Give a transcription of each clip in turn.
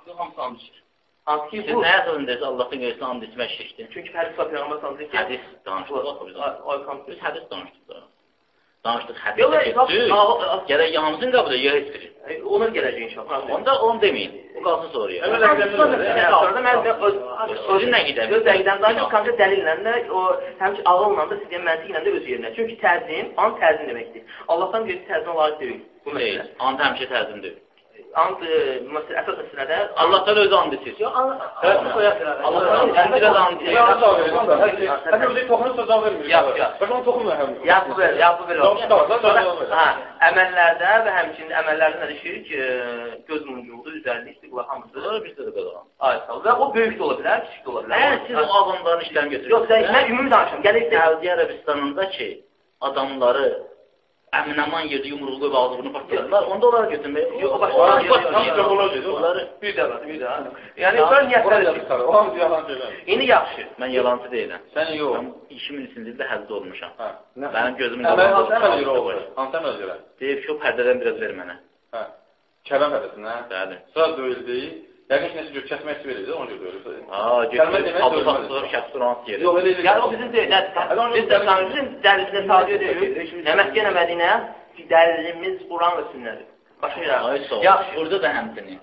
hamısı and içir. Hansı ki Siz bu... nə əsasındayız Allahdan qeyrisinə and içmək şirkdir? Çünki hədis var, Peyğəmbər sallallahu əleyhi və səlləm. Hədis danışdıq. Biz hədis danışdıq. Danışdıq hədisdə getdik. Gərək hamısını qəbul edir, ya heç biri. Ona gələcək inşallah. Onda onu deməyin. O qalsın soruya. Sözün nə gedəm? Söz dəqiqdən daha çox konkret dəlillə də, həmçin ağılla da, sizin məntiqlə də öz yerinə. Çünki təzim, and təzim deməkdir. Allahdan qeyri təzimə layiq deyil. Deyil, and həmişə təzim deyil. And, əsas məsələdə... Allahdan özü and içir. Allahdan biraz and içir. Hətta özü toxunursa can vermir. Bak onu toxunmur həmin. Yapı belə olur. Əməllərdə və həmçinin əməllərdə nə şirk, göz muncuğudur, üzərli, istiqlaq hamısı. Bizdə də qədər var. Və o böyük də ola bilər, kiçik də ola bilər. Siz o adamların işlərini götürürsünüz. Yox, mən ümumi danışım. Səudiyyə Ərəbistanında ki, adamları əmin-əman yerdə yumruğu qoyub ağzını partlayırlar, onda onları götürmək. Yox, o başqa. Bir də. Yəni, sonra niyyətlər o hamısı yalan söylər. İndi yaxşı. Mən yalancı deyiləm. Sən yox. Mən 2000-ci ildə həzdə olmuşam. Mənim gözümün hansı əməl görə olur? Hansı əməl görə? Deyib ki, o pərdədən biraz ver mənə. Kələm pərdəsinə? Bəli. Sıra döyüldü. Yəqin ki, nəsə gör, kəsmək istəyir verir, ona görə döyülür. Götürür, abı-baxdır, şəxsdir, hansı yeri. Yəni, o bizim deyil, biz də sanırızın dəlimizdə sadəcə deyil. Nə Məkkə, nə Mədinə, dəlilimiz Quran və sünnədir. Başqa yerə. Yaxşı, burada da həmsini.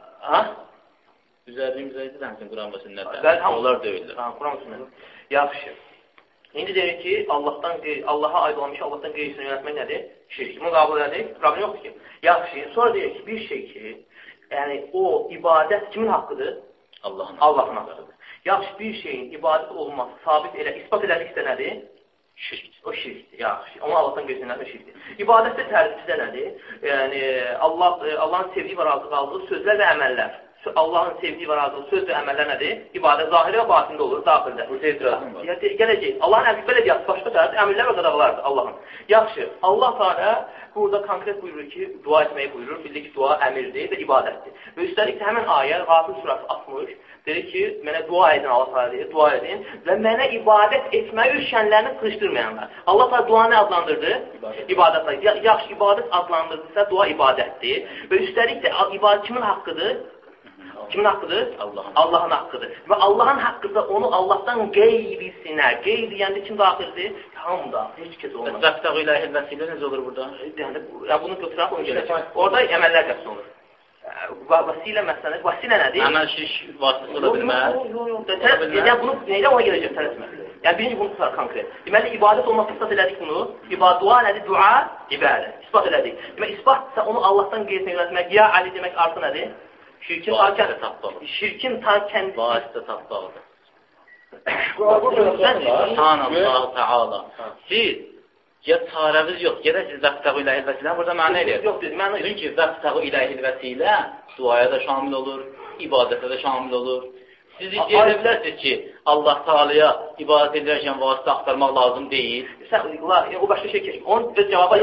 Düzəldiyimizdə də həmsini Quran və sünnədir. Onlar deyildir. Quran və sünnədir. Yaxşı. İndi deyirik ki, Allaha aid olan bir şey, Allahdan qeyrisini yönətmək nədir? Şirk. Bunu qabıl edik, problem yoxdur ki. Yaxşı, sonra deyirik ki, bir şey ki, yəni o ibadət kimin haqqıdır? Allahın haqqıdır. Yaxşı, bir şeyin ibadət olması sabit elə, ispat edəliksə nədir? Şirkdir. O şirkdir, yaxşı. Onu Allahdan qeyrisini şirkdir. İbadətdə tərifizdə nədir? Yəni, Allahın sevdiyi və razı qaldığı sözlər və əməllər. Allahın sevdiyi və razı söz və əməllər nədir? İbadət zahiri və batində olur, daxildə. Bu etirazım var. Gələcək. Allahın əmrlər ediyyə, başqa tərəf, əmrlər və qadağalardır Allahın. Yaxşı, Allah Teala burada konkret buyurur ki, dua etməyi buyurur. Bildik ki, dua əmirdir və ibadətdir. Və üstəlik də həmin ayə, Qafir surəsi 60, deyir ki, mənə dua edin, Allah Teala deyir, dua edin və mənə ibadət etməyi üşənlərini qırışdırmayanlar. Allah Teala duanı adlandırdı? İbadət. Yaxşı, ibadət adlandırdısa, dua ibadətdir. Və üstəlik də ibadət kimin haqqıdır? Kimin haqqıdır? Allahın haqqıdır. Və Allahın haqqıdır onu Allahdan qeyrisinə, qeyri deyəndə kim daxildir? Hamda, heç kəs olmaz. Vəftəq ilahi vəsilə necə olur burada? Yəni, bunu götürək, onu gələcək. Orada əməllər qəsd olur. Vəsilə məsələn, vəsilə nədir? Əməl şirk vasitəsi ola bilməz. Yəni, bunu neylə ona gələcək tələsmək. Yəni, birinci bunu tutar konkret. Deməli, ibadət olmaq ispat elədik bunu. Dua nədir? Dua, ibadət. İspat elədik. Deməli, isbatsa onu Allahdan qeyrisinə yönətmək, ya Ali demək artı nədir? Şirkin tarkən vasitə tapdağıdır. Allah Teala. Siz ya çarəviz yox, gedək siz vəftəqü iləhil vəsilə burada mənə eləyir. Yox, dedim. Çünki vəftəqü iləhil vəsilə duaya da şamil olur, ibadətə də şamil olur. Siz iddia edə bilərsiniz ki, Allah Teala'ya ibadət edərkən vasitə axtarmaq lazım deyil. O başqa şey keçir. Onun cavabı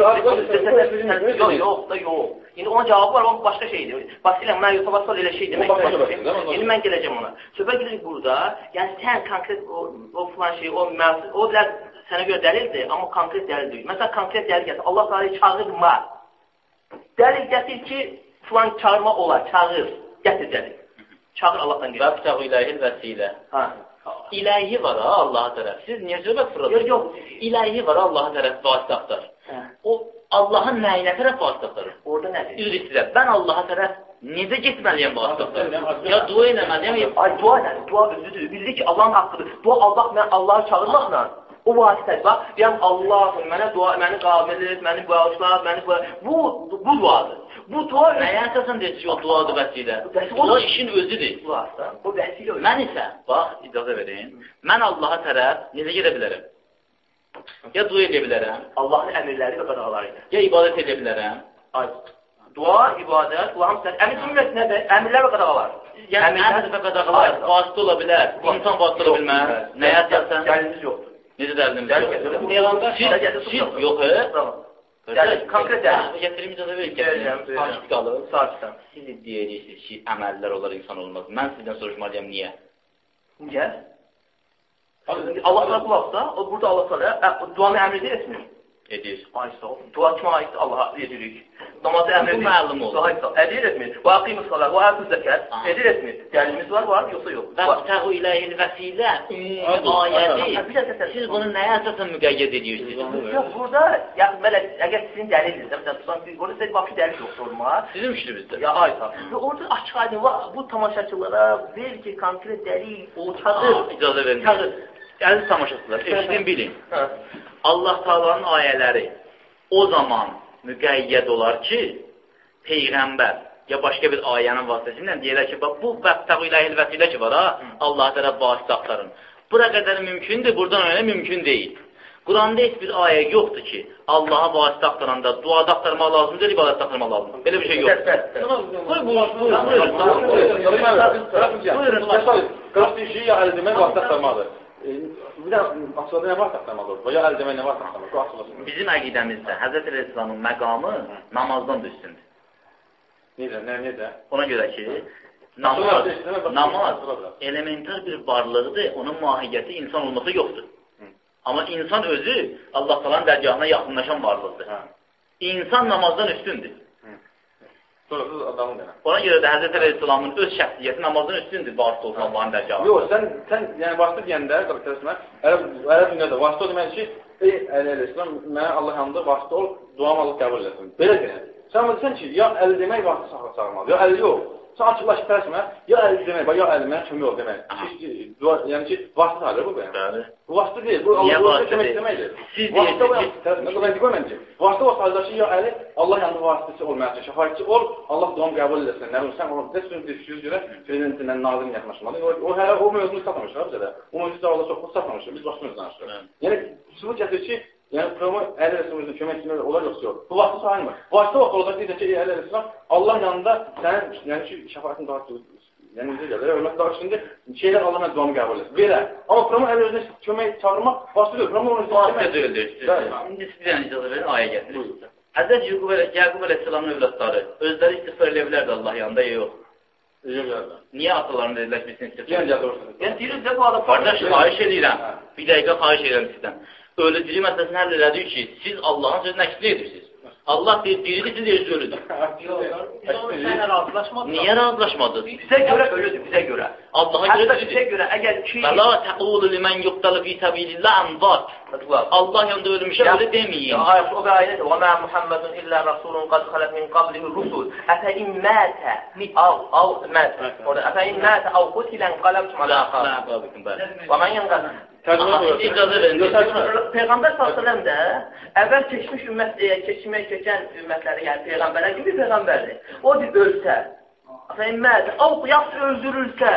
yox. İndi onun cavabı var, o başqa şeydir. Basilə, mən yoxsa elə şey demək. İndi mən gələcəm ona. Söhbət gəlir burada, yəni sən konkret o filan şey, o bilər sənə görə dəlildir, amma konkret dəlil deyil. Məsələn, konkret dəlil gətir. Allah Teala'yı çağırma. Dəlil gətir ki, filan çağırma olar, çağır. Gətir dəlil. Çağır Allahdan gəlir. Vəbtəğu iləhil vəsilə. İləhi var ha, Allaha tərəf. Siz niyə söhbət fırladınız? Yox. İləhi var ha, Allaha tərəf vasitə axtar. O, Allahın nəyinə tərəf vasitə axtarır? Orada nədir? Üzr istəyirəm. Mən Allaha tərəf necə getməliyəm vasitə axtarır? Ya dua eləməliyəm? Ay, dua nədir? Dua özüdür. Bildik ki, Allahın haqqıdır. Dua Allah, mən Allahı çağırmaqla o vasitədir. Bax, deyəm, Allahım, mənə dua, məni qabil et, məni bağışla, məni bu duadır. Bu dua nəyə əsasən deyir ki, o duadır vəsilə? O işin özüdür. O vəsilə özüdür. Mən isə, bax, icazə verin, mən Allaha tərəf necə gedə bilərəm? Ya dua edə bilərəm? Allahın əmirləri və qadağalarıdır. Ya ibadət edə bilərəm? Dua, ibadət, bu hamısı. Əmir cümləsi nədir? Əmirlər və qadağalar. Yəni, əmr və qadağalar vasitə ola bilər, insan vasitə ola bilməz. Nəyə əsasən? Dəlilimiz yoxdur. Necə dəlilimiz yoxdur? Şirk yox, konkret dəlil. Gətirim icazə verin. Sakit qalır. Siz iddia edirsiniz ki, əməllər olar insan olmaz. Mən sizdən soruşmalıyam, niyə? Niyə? Allah sana qulaqsa, burada Allah sana duanı əmr etmir. Edir. Aysa ol. Dua kimə aiddir? Allaha edirik. Namazı əmr edir. Bu məlum olur. Edir etmir. Və aqimus salat və atuz zəkat. Edir etmir. Dəlilimiz var, yoxsa yox? Vəbtəğu iləyil vəsilə ayəti. Siz bunu nəyə əsasən müqəyyəd edirsiniz? Yox, burada, əgər sizin dəliliniz, orada sizə vaqti dəlil yoxdur olma. Sizin müşribizdir. Ya, aysa. Və orada açıq aydın var, bu tamaşaçılara ver ki, konkret dəlil, o çadır. İcazə verin. Çadır. Əziz tamaşaçılar, eşidin bilin. Allah Taala'nın ayələri o zaman müqəyyəd olar ki, Peyğəmbər ya başqa bir ayənin vasitəsilə deyirlər ki, bax, bu vəbtəğu iləhil vəsilə ki var ha, Allah tərəf vasitə axtarın. Bura qədər mümkündür, buradan öyle mümkün deyil. Quranda heç bir ayə yoxdur ki, Allaha vasitə axtaranda duada axtarmaq lazımdır, ibadətdə axtarmaq lazımdır. Belə bir şey yoxdur. Bir də açılada nə var taxtamalı olur? Ya əl demək nə var taxtamalı? Bizim əqidəmizdə Həzrət Rəsulullah məqamı namazdan da üstündür. Necə? Ona görə ki, namaz elementar bir varlıqdır, onun mahiyyəti insan olması yoxdur. Amma insan özü Allah Taala'nın dərgahına yaxınlaşan varlıqdır. İnsan namazdan üstündür. Ona görə də Həzrət Rəsulullah öz şəxsiyyəti namazdan üstündür, vasitə olsun Allahın dərgahına. Yox, sən yəni vasitə deyəndə, ərəb dünyada vasitə o demək ki, ey Əleyhisselam, mənə Allah yanında vasitə ol, duamı Allah qəbul eləsin. Belə deyək. Sən bilirsən ki, ya əli demək vasitə çağırmalı, ya əli yox. Sən açıqlaş tərəsmə, ya əli demək, ya əli mənə kömək ol demək. Yəni ki, vasitə alır bu bəyə. Bu vasitə deyil, bu Allah'a kömək deməkdir. Vasitə o yəni, vasitə o sadəcə ya əli, Allah yanında vasitəsi olmayacaq, şəfayətçi ol, Allah duamı qəbul eləsin. Nə bilirsən, onu dəstəyə görə prezidentinlə nazirin yaxınlaşmalı. O hələ o mövzunu satmamışlar bizə də. O mövzuda Allah çox satmamışlar, biz başımız danışırıq. Yəni, sübut gətir ki, yəni, Peyğəmbər Əli Rəsulullah kömək etməli olar yoxsa yox. Bu vasitə sayılmır. Vasitə vaxt olacaq deyəcək ki, ey Əli Rəsulullah, Allah yanında sənin, yəni ki, şəfayətin daha yəni necə gəlir, hörmət daha şimdi şeylər Allah mənə duamı qəbul etsin. Belə. Amma Peyğəmbər Əli Rəsulullah kömək çağırmaq vasitə deyil. Peyğəmbər onu vasitə deyildir. İndi siz bir dənə icazə verin, ayə gətirir. Həzrət Yaqub Əleyhisselamın övladları özləri istiğfar eləyə bilərdi Allah yanında, ya yox. Niyə atalarını dedilər ki, biz istiğfar eləyirik? Yəni, deyirik də bu adam... Qardaş, xahiş edirəm. Bir dəqiqə xahiş edirəm sizdən. Ölüdürü məsələsini həll elədik ki, siz Allahın sözünün əksini edirsiniz. Allah deyir, diridir, siz deyirsiniz ölüdür. Sənə razılaşmadınız. Niyə razılaşmadınız? Bizə görə ölüdür, bizə görə. Allah'a görə diridir. Bizə görə, əgər ki... Və la təqulu limən yuqdalı fi səbilillah əmvat. Allah yanında ölmüşə öyle demeyin. O bir ayet. وَمَا مُحَمَّدٌ إِلَّا رَسُولٌ قَدْ خَلَتْ مِنْ قَبْلِهِ الرُّسُلُ أَفَإِنْ مَاتَ أَوْ قُتِلَ انقَلَبْتُمْ عَلَى أَعْقَابِكُمْ وَمَنْ يَنْقَلِبْ Peyğəmbər s.ə.v də əvvəl keçmiş keçən ümmətləri, yəni Peyğəmbərlər gibi Peyğəmbərdir. O bir ölsə, yaxşı öldürülsə,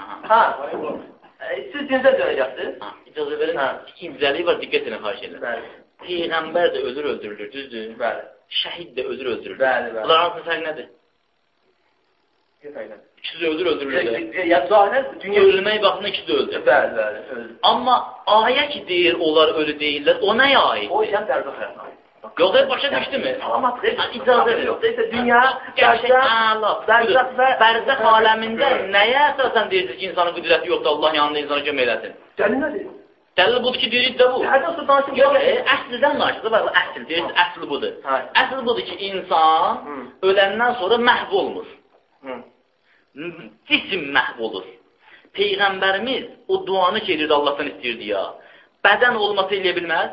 siz dinizə dönəcəksiniz. İcazə verin, incəliyi var, diqqət edin, xahiş edin. Peyğəmbər də ölür öldürülür, düzdür? Bəli. Şəhid də ölür öldürülür. Bəli, bəli. Bunlar hansın fərq nədir? İkisi də ölür öldürülür. Ölmək baxımda ikisi də öldür. Bəli, bəli. Amma ayə ki deyir, onlar ölü deyirlər, o nəyə aid? O işən dərzaq həyatına aid. Yox, başa düşdü mü? İcazə yox. Dünya, bərzəx aləmində nəyə əsasən deyirsiniz ki, insanın qüdrəti yoxdur, Allah yanında insana kömək eləsin? Dəlil nədir? Dəlil budur ki, deyirik də bu. Yox, əsldən danışdı, əsl, deyirsiniz, əsl budur. Əsl budur ki, insan öləndən sonra məhv olmur. Cisim məhv olur. Peyğəmbərimiz o duanı ki, edirdi, Allahdan istəyirdi ya. Bədən olması eləyə bilməz.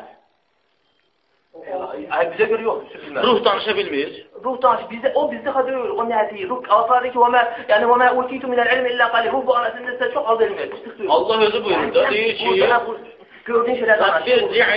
Bizə görə yox. Ruh danışa bilmir. Ruh danışır. O bizdə xədə ölür. O nədir? Ruh alfadı ki, وَمَا اُوْتِيتُ مِنَ الْعِلْمِ إِلَّا قَلِي Ruh bu arasında sizə çox az elm verir. Allah özü buyurur da, deyir ki, gördüyün şeylər danışır.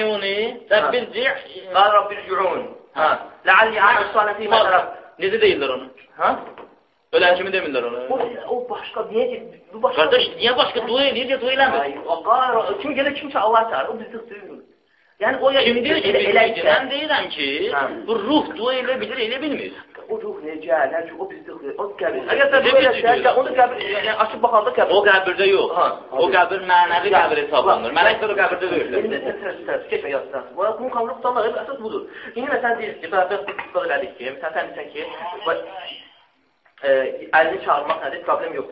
Qal Rabbir Cü'un. Ləalli a'məl salih fîmə tərəf. Necə deyirlər onu? Ölən kimi demirlər onu. O başqa, niyə ki? Qardaş, niyə başqa? Dua eləyir ya, dua eləmir. Kim gəlir, kim ki Allah çağırır, o bizdə suyur. Yəni o kim deyir ki, mən deyirəm ki, bu ruh dua elə bilir, elə bilmir. O ruh necə, o bizdə o qəbir. Əgər sən belə deyirsən, onu qəbir, açıb baxanda qəbir. O qəbirdə yox. O qəbir mənəvi qəbir hesablanır. Mələklər o qəbirdə deyirlər. Keçmə yazsın. Bunun qanunu tutanlar, əsas budur. İndi məsələn deyirsən ki, bərabər istifadə elədik ki, məsələn sən deyirsən ki, əlini çağırmaq nədir, problem yoxdur.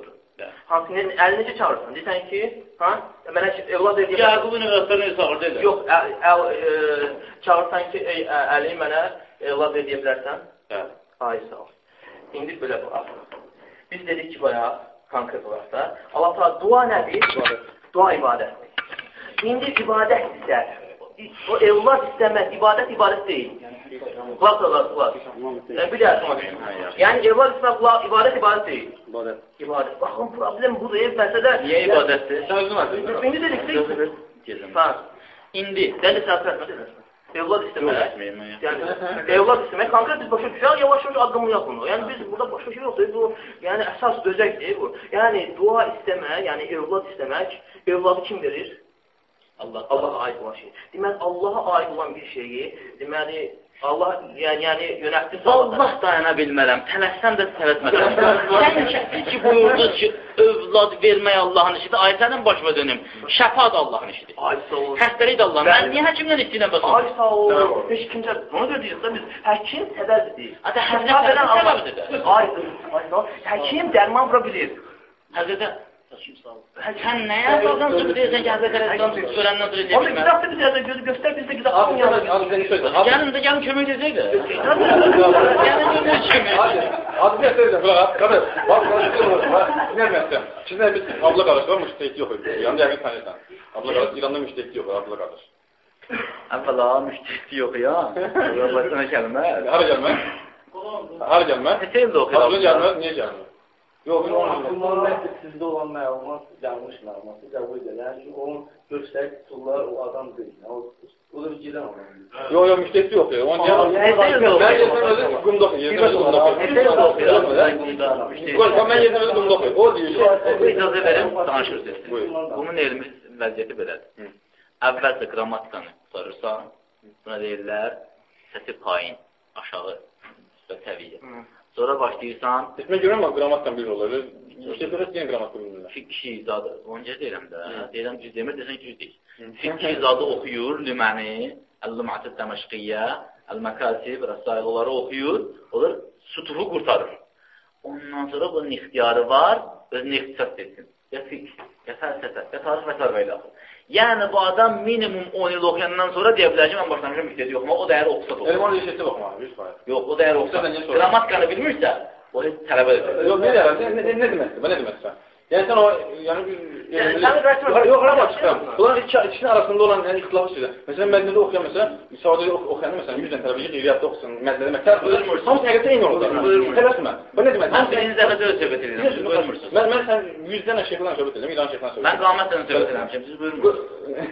Hansının əlini necə çağırırsan? Deyirsən ki, mənə evlad ver. Yaqubun evlatlarını çağırdı elə. Yox, çağırsan ki, əli mənə evlad ver deyə bilərsən? Bəli. Ay, sağ ol. İndi belə bax. Biz dedik ki, bayağı konkret olaraq da, Allah Teala dua nədir? Dua ibadətdir. İndi ibadət isə, o evlad istəmək, ibadət deyil. Qulaq. Bir dərsəm. Yəni, evlad istəmək, ibadət deyil. İbadət. Baxın, problem budur, məsələ. Niyə ibadətdir? İndi dedik ki, İndi, dəli səhvətmədir. Evlad istəmək, evlad istəmək, konkret biz başa düşək, yavaş-yavaş addımlayaq bunu. Yəni, biz burada başa düşək yoxdur, bu, yəni, əsas özəkdir bu. Yəni, dua istəmək, yəni, evlad istəmək, evladı kim verir? Allaha aid olan şey. Deməli, Allaha aid olan bir şeyi, deməli, Allah, yəni, yönətdir. Allah dayana bilmərəm, tələssəm də tələsmədəm. Sən ki, buyurdu ki, övlad vermək Allahın işidir, ay sənin başıma dönüm. Şəfa da Allahın işidir. Ay, sağ ol. Xəstəlik də Allahın. Mən niyə həkimdən istəyirəm basın? Ay, sağ ol. Heç kimcə, ona görə deyirik da biz, həkim səbəbdir deyil. Həkim səbəbdir də. Ay, sağ ol. Həkim dərman vura bilir. Həzrətə, sən nəyə qaldan çıxıb deyirsən ki, Həzrət Ələzdən görəndən sonra deyir? Onda qidaqda biz yazır, gözü göstər, biz də qidaqda gəlin kömək edəcəkdir. Gəlin kömək kimi. Adı bir əsərdə, qardaş, bax, dinləməyəsən. İkisində biz abla qardaş var, müştəhid yox idi. Yəni, yəqin tanıyırsan. Abla qardaş, İranda müştəhid yox, abla qardaş. Əvvəla, müştəhid yox ya. Başına gəlməz. Hara gəlməz? Hara gəlməz? Neçə ildə oxuyur? Abla gəlməz, niyə gəlməz? Yox, sizdə olan məlumat yanlış məlumatı qəbul edirlər ki, onun göstərik tuturlar, o adam deyil. O da bir gedən olan. Yox, müştəhid yox. Mən yedim qumda oxuyur. Mən yedim qumda oxuyur. O deyir ki, icazə verim, danışırsınız. Bunun elmi vəziyyəti belədir. Əvvəlcə qrammatikanı tutarırsan, buna deyirlər səsi payın, aşağı, üstə səviyyə. Sonra başlayırsan... Mən görürəm, qrammatdan bir olur. Müştəhidlər yenə qrammat bilmirlər. Fiqh izadı, onca deyirəm də. Deyirəm düz demir, desən düz deyil. Fiqh izadı oxuyur, lüməni, Əl-Lumatı Dəməşqiyyə, Əl-Məkasib, rəsailələri oxuyur, olur, sütufu qurtarır. Ondan sonra bunun ixtiyarı var, özünü ixtisas etsin. Ya fiqh, ya fəlsəfə, ya tarix və s. Yəni, bu adam minimum 10 il oxuyandan sonra deyə bilər ki, mən başlamışam mühtədi yoxuma, o dəyər oxusat olur. Elman ilişəsi baxmaq, 100%. Yox, o dəyər oxusat. Qramatikanı bilmirsə, o tələbə edir. Yox, nə deməkdir? Nə deməkdir? Yəni, sən o, yəni bir... Yox, qrammat çıxıram. Bunların ikisinin arasında olan ixtilafı sizə. Məsələn, mədnədə oxuyan, məsələn, Saudiyyə oxuyanı, məsələn, 100 dənə tələbə qeyriyyatda oxusun, mədnədə məktəb. Hamısı həqiqətə eyni olur. Tələsmə. Bu nə deməkdir? Mən birinci dəfə söz söhbət edirəm, siz buyurmursunuz. Mən sən 100 dənə şeyhdən söhbət edirəm, İran şeyhdən söhbət edirəm. Mən qamətlə söhbət edirəm, siz buyurmursunuz.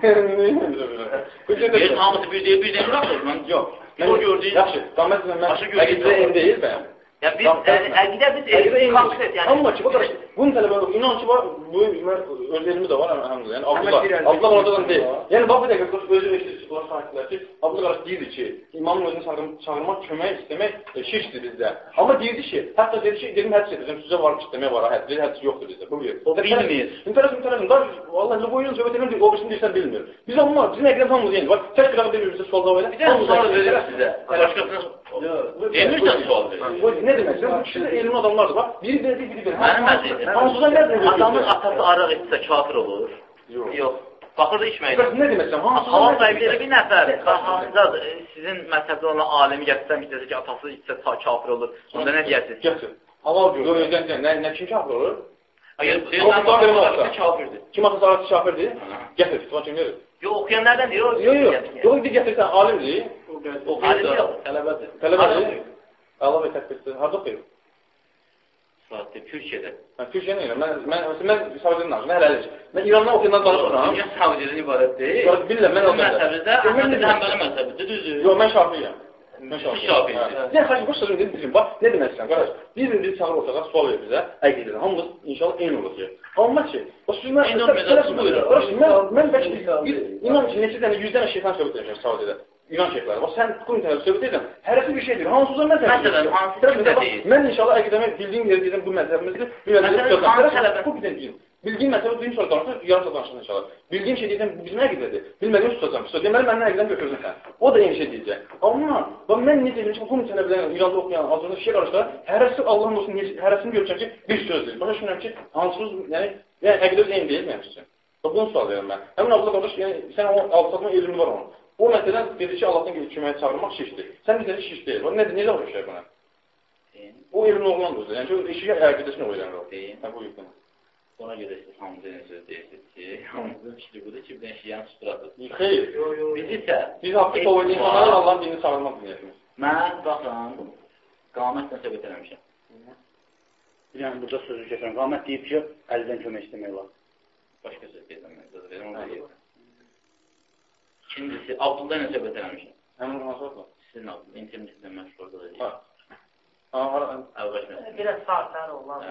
Hamısı bir deyil, bir deyil, bıraxır. Yox. O gördüyün... Yaxşı, qamətlə mən həqiqətə eyni deyil bəyəm. Ya biz, əqidə biz konkret, yəni... Amma ki, baxın, bunun tələbələri, inan ki, bu öz elmi də var, həmdə, yəni Abdullah oradan deyil. Yəni, bax, bir dəqiqə, özü eşitlər sahiblər ki, Abdullah qarşı deyirdi ki, imamın özünü çağırmaq, kömək istəmək şirkdir bizdə. Amma deyirdi ki, hətta dedi ki, dedim hədis edirəm, sizə varmış demək var, hədis yoxdur bizdə, bu bir. O bilmir. İntərəsim, vallahi, bu oyunun söhbət edirəm, o birisini deyirsən bilmir. Biz amma, bizim əqdən hamımız yenidir, bax, tək qırağı demirsə, sualda elə. Bir də sual verir sizə, başqasına demirsən sual verir. Ne demek? Bu kişi de elmin adamlardır. Bak, biri verdi, biri verdi. Mənim əzizim, adamın atası araq etsə kafir olur. Yox. Baxır da içməyin. Ne demek sen? Halal sahibləri bir nəfər, sizin məzhəbdə olan alimi gətirsən, istəsə ki, atası içsə kafir olur. Onda nə deyəsiniz? Gətir. Halal görür. Nə kim kafir olur? Hayır, deyirsən, kafirdir. Kim atası arası kafirdir? Gətir, tutma kim verir? Yox, oxuyanlardan deyir, o... Yox, bir gətirsən, alimdir. Alim yox, tələbədir. Tələbədir. Allah və təkbirdir. Harada oxuyur? Saatdə, Türkiyədə. Türkiyədə ilə. Mən Saudiyədən danışım, hələlik. Mən İrandan oxuyandan danışmıram. Dünya Saudiyədən ibarət deyil. Bilirəm, mən oxuyanda. Məzhəbizdə, Əhməd Həmbəli məzhəbidir, düzdür. Yox, mən şafiyəm. Şafiyəm. Yəni, xaç, bu sözünü dedim, bax, nə deməksən, qardaş? Bir çağır otağa, sual verir bizə, əqidədən. Hamımız inşallah eyni olacaq. Amma ki, o sözünə... Mən bəlkə bir, inan ki, neçə dənə, 100 dənə şeytan söhbət edəcəm Saudiyədə. İnan şeyhləri. Bax, sən bu internetdə söhbət edirəm, hərəsi bir şey deyir. Hansı sözlər mən Məsələn, hansı tələbə deyir? Mən inşallah əqidəmə bildiyim yeri dedim, bu məzəbimizdir. Məsələn, hansı tələbə? Bu bilən deyil. Bildiyim məsələ deyim, sonra danışır, yarım saat danışır inşallah. Bildiyim şey deyirəm, bu bizim əqidədir. Bilmədiyim tutacam. Deməli, məndən əqidəm götürdün sən. O da eyni şey deyəcək. Amma, mən necə deyim ki, bu tələbələrlə İranda oxuyan, azında şey qarışda, hərəsi Allahın olsun, hərəsini görəcəm ki, bir sözdür. Başa düşünürəm ki, hansız, yəni əqidəmiz eyni deyil mənim üçün. Bunu sual verirəm mən. Həmin Abdullah qardaş, yəni, sən o alçatma elmi var onun. O məsələn dedi ki, Allahdan köməyə çağırmaq şişdir. Sən bizə şiş deyil. O necə başlayır buna? O elmin oğlandır. Yəni ki, işi əqidəsini öyrənir o. Hə, bu yükdən. Ona görə siz hamıza nə söz deyirsiniz ki, hamımızın fikri budur ki, bir dənə şiyan tuturatır. Xeyr. Biz isə... Biz haqlı qoyun insanların Allahın dinini çağırmaq dinləyətimiz. Mən, baxın, qamətlə söhbət eləmişəm. Yəni, burada sözü keçirəm. Qamət deyib ki, əldən kömək istəmək olar. Başqa söz deyiləm, mən söz verim, ona deyirəm. İkincisi, Abdullah ilə söhbət eləmişəm. Həmin hansı? Sizin Abdullah, internetlə məşğul orada da deyil. Biraz saatlər olan.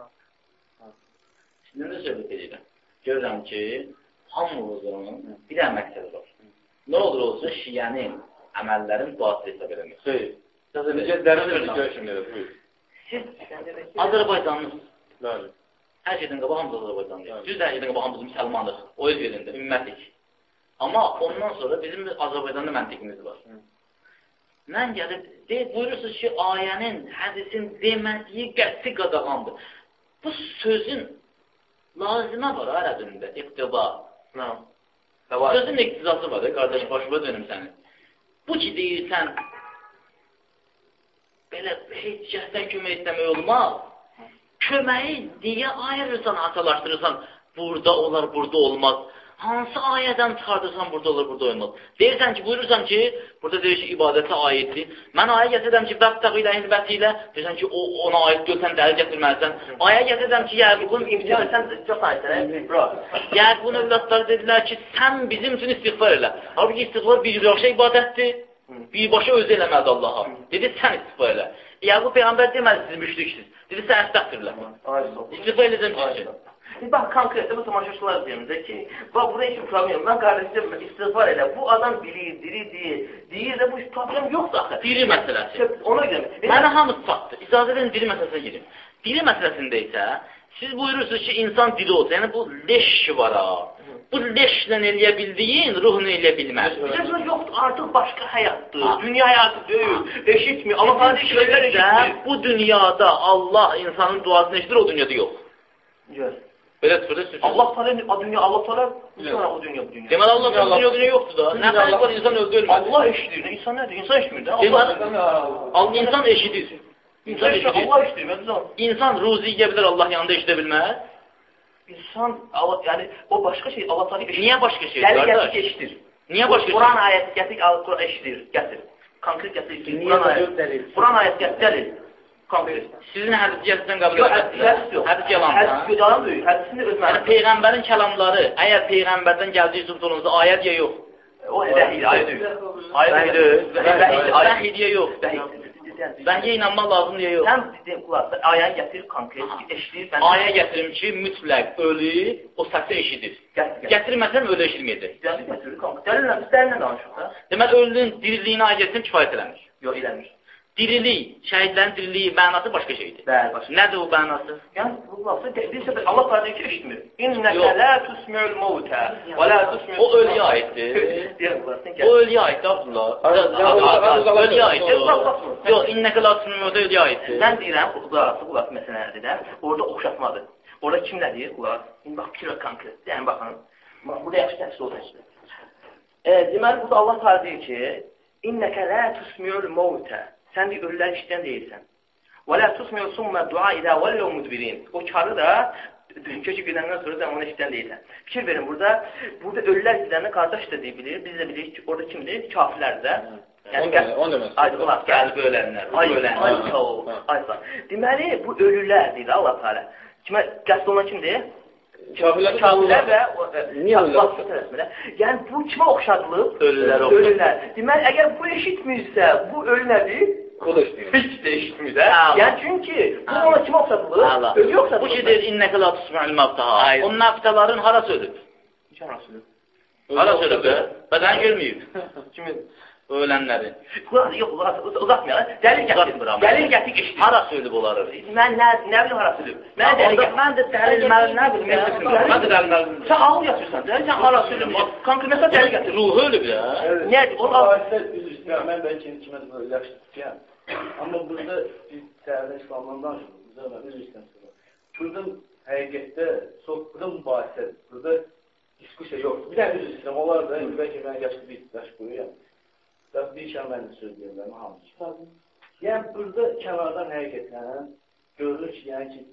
Sizin də söhbət edirəm. Görürəm ki, hamımızın bir dənə məqsədi var. Nə olur olsa, şiyənin, əməllərin batil hesab eləmək. Xeyr. Necə dərin görüşümləri, buyur. Siz Azərbaycanlısınız. Bəli. Hər şeydən qabaq hamımız Azərbaycanlıyıq. Düz hər şeydən qabaq hamımız müsəlmanlıq. O öz yerində, ümmətlik. Amma ondan sonra bizim Azərbaycanda məntiqimiz var. Mən gəlib, buyurursunuz ki, ayənin, hədisin demədiyi qəti qadağandır. Bu sözün lazımə var ərəbində, iqtiba. Sözün iqtizası var, qardaş, başıma dönüm sənin. Bu ki, deyirsən, belə heç cəhdən kömək istəmək olmaz. Köməyi niyə ayırırsan, atalaşdırırsan, burada olar, burada olmaz. Hansı ayədən çıxardırsan, burada olur, burada olmaz. Deyirsən ki, buyurursan ki, burada deyir ki, ibadətə aiddir. Mən ayə gətirəm ki, bəbtəq ilə, hilbəti ilə, deyirsən ki, ona aid görsən, dəlil gətirməlisən. Ayə gətirəm ki, Yəqubun imtihanı, sən çox ayətlər, Yəqubun övladları dedilər ki, sən bizim üçün istiğfar elə. Halbuki istiğfar birbaşa ibadətdir, birbaşa özü eləməlidir Allaha. Dedi, sən istiğfar elə. Yəqub Peyğəmbər deməli, siz müşriksiniz. Dedi, sən əstəqdirlə. İstiğfar edəcəm ki. Bax, konkretdə bu tamaşaçılar deyəmizə ki, bax, burada heç bir problem yox. Mən qardeşim, istiğfar elə. Bu adam bilir, deyir də bu problem yoxdur axı. Diri məsələsi. Ona görə. Mənə hamısı çatdı. İcazə edin, diri məsələsinə girim. Diri məsələsində isə, siz buyurursunuz ki, insan dili olsa, yəni bu leş var ha. Bu leşlə eləyə bildiyin, ruhunu eləyə bilməz. Bizə yoxdur, artıq başqa həyatdır. Dünya həyatı deyil, eşitmir. Allah fazla şeylər eşitmir. Bu dünyada Allah insanın duasını eşitir, o dünyada yox. Gör. Belə çıxırdı, sürçür. Allah Teala o dünya, o dünya. Deməli, Allah dünya yoxdur da. Nə xalq var, insan öldürmür. Allah eşidir, insan nədir? İnsan eşitmir də. İnsan eşidir. Allah eşidir, İnsan ruzi yiyə bilər, Allah yanında eşidə bilməz. İnsan, yəni, o başqa şey, Allah Teala eşidir. Niyə başqa şey? Gəlir, eşidir. Niyə başqa şey? Quran ayəti gətir, Quran eşidir, gətir. Konkret gətir, Quran ayəti gətir. Sizin hədis gəlsən qəbul edirəm. Hədis yalandır. Hədis yalan deyil. Hədisini öz mənasında. Yəni Peyğəmbərin kəlamları, əgər Peyğəmbərdən gəldiyi sübut olunsa ayət ya yox. O vəhidir, ayət deyil. Vəhidir ya yox. Vəhiyə inanmaq lazım deyə yox. Sən dedin, qulaqda ayəni gətir, konkret eşidir. Ayə gətirim ki, mütləq ölü o səsi eşidir. Gətirməsəm ölü eşitməyəcək. Dəlillə danışıq da. Deməli, ölünün diriliyinə ayə gətirim kifayət eləmir. Yox, eləmir. Dirilik, şəhidlərin diriliyi mənası başqa şeydir. Bəli, başqa. Nədir o mənası? Yəni, bu lafı Allah Teala deyir ki, eşitmir. İnnəkə lə tusmi'ul mevtə və lə tusmi'ul... O ölüyə aiddir. O ölüyə aiddir, Abdullah. Ölüyə aiddir. Yox, innəkə lə tusmi'ul mevtə ölüyə aiddir. Mən deyirəm, qulaq məsələdir də, orada oxşatmadır. Orada kim nə deyir? Qulaq. İndi bax, fikir və konkret. Yəni, baxın, burada yaxşı təfsir olacaq. Deməli, burada Allah Teala deyir ki, innəkə lə tusmi'ul mevtə. Sən bir ölülər işləyən deyilsən. Və lə tusmi'u summə dua idə vəlləv müdbirin. O karı da kökü gedəndən sonra sən onu işləyən deyilsən. Fikir verin, burada ölülər işləyəndə qardaş da deyə bilir, biz də bilirik ki, orada kimdir? Kafirlər də. Qəlbi ölənlər. Aysa. Deməli, bu ölülər deyir Allah Teala. Kimə qəsd olunan kimdir? Kafirlər və yəni bu kimə oxşadılıb? Ölülər. Deməli, əgər bu eşitmirsə, bu ölü nədir? O da eşitmir. Heç də eşitmir də. Yəni çünki bu ona kimə oxşadılıb? Ölü oxşadılıb. Bu ki deyir, innəkə la tusmi'ul mevtaha. O məftaların harası ölüb? Harası ölüb? Harası ölüb? Bədən görməyib. Kimin? ölənləri. Yox, uzatmayalım. Dəlil gətir eşidir. Hara söylüb onları? Mən nə bilim hara söylüb? Mən də dəlil mən də bilim. Mən də dəlil. Sən ağıl yatırsan, sən hara söylüb? Konkret dəlil gətir. Ruhu ölüb ya. Nədir? O hadisələr üzr istəyirəm. Mən bəlkə kimə yaxşı tutuyam. Amma burada biz səhərdə İslamdan danışırıq. Üzr istəyirəm. Burada həqiqətdə çox mübahisədir. Burada diskusiya yoxdur. Bir dənə üzr istəyirəm. Onlar da bəlkə mən yaşlı bir daş qoyuyam. Bir kəlmə mən də söz deyirəm, hamı kitabım. Yəni, burada kənardan həqiqətən görülür ki, yəni ki,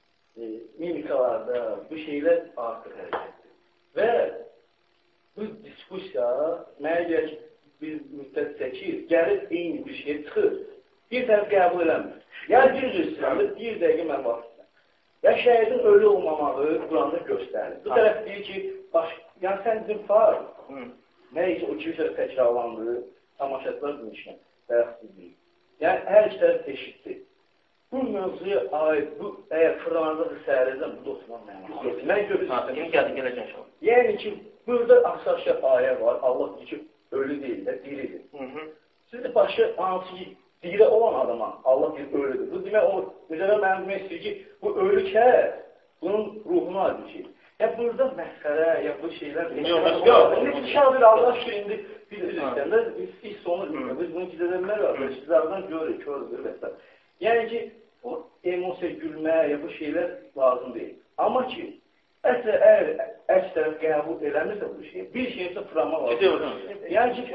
mimikalarda bu şeylər artıq hərəkətdir. Və bu diskusiya, mənə gəlir ki, bir müddət çəkir, gəlir eyni bir şey çıxır. Bir tərəf qəbul eləmir. Yəni, bir üzrəsində, bir dəqiqə mən vaxtdır. Ya şəhidin ölü olmamağı Quranda göstərir. Bu tərəf deyir ki, yəni sən dürfar, nə isə o iki üzrə təkrarlandı, tamaşaçılar demişkən, bəyəxsizlik. Yəni, hər iki tərəf eşitdir. Bu mövzuya aid, bu, əgər fırlanacaq səhərəcəm, bu da oturan mənasıdır. Mən görürüm. Yəni ki, burada axsaşa ayə var, Allah deyir ki, ölü deyil də, diridir. Siz də başı hansı ki, diri olan adama, Allah deyir, ölüdür. Bu demək, müzəvə mənim demək istəyir ki, bu ölü kəs, bunun ruhuna aid bir şey. Ya burada məsələ, ya bu şeylər... Yox, şahdır Allah şükür, indi biz üzrəndə, biz sonu bilmiyoruz. Biz bunu gizlədənlər var, sizlərdən görürük, kördür və s. Yəni ki, o emosiya, gülmə, ya bu şeylər lazım deyil. Amma ki, əgər əks tərəf qəbul eləmirsə bu şey, bir şeysə fırlanma lazım. Yəni ki,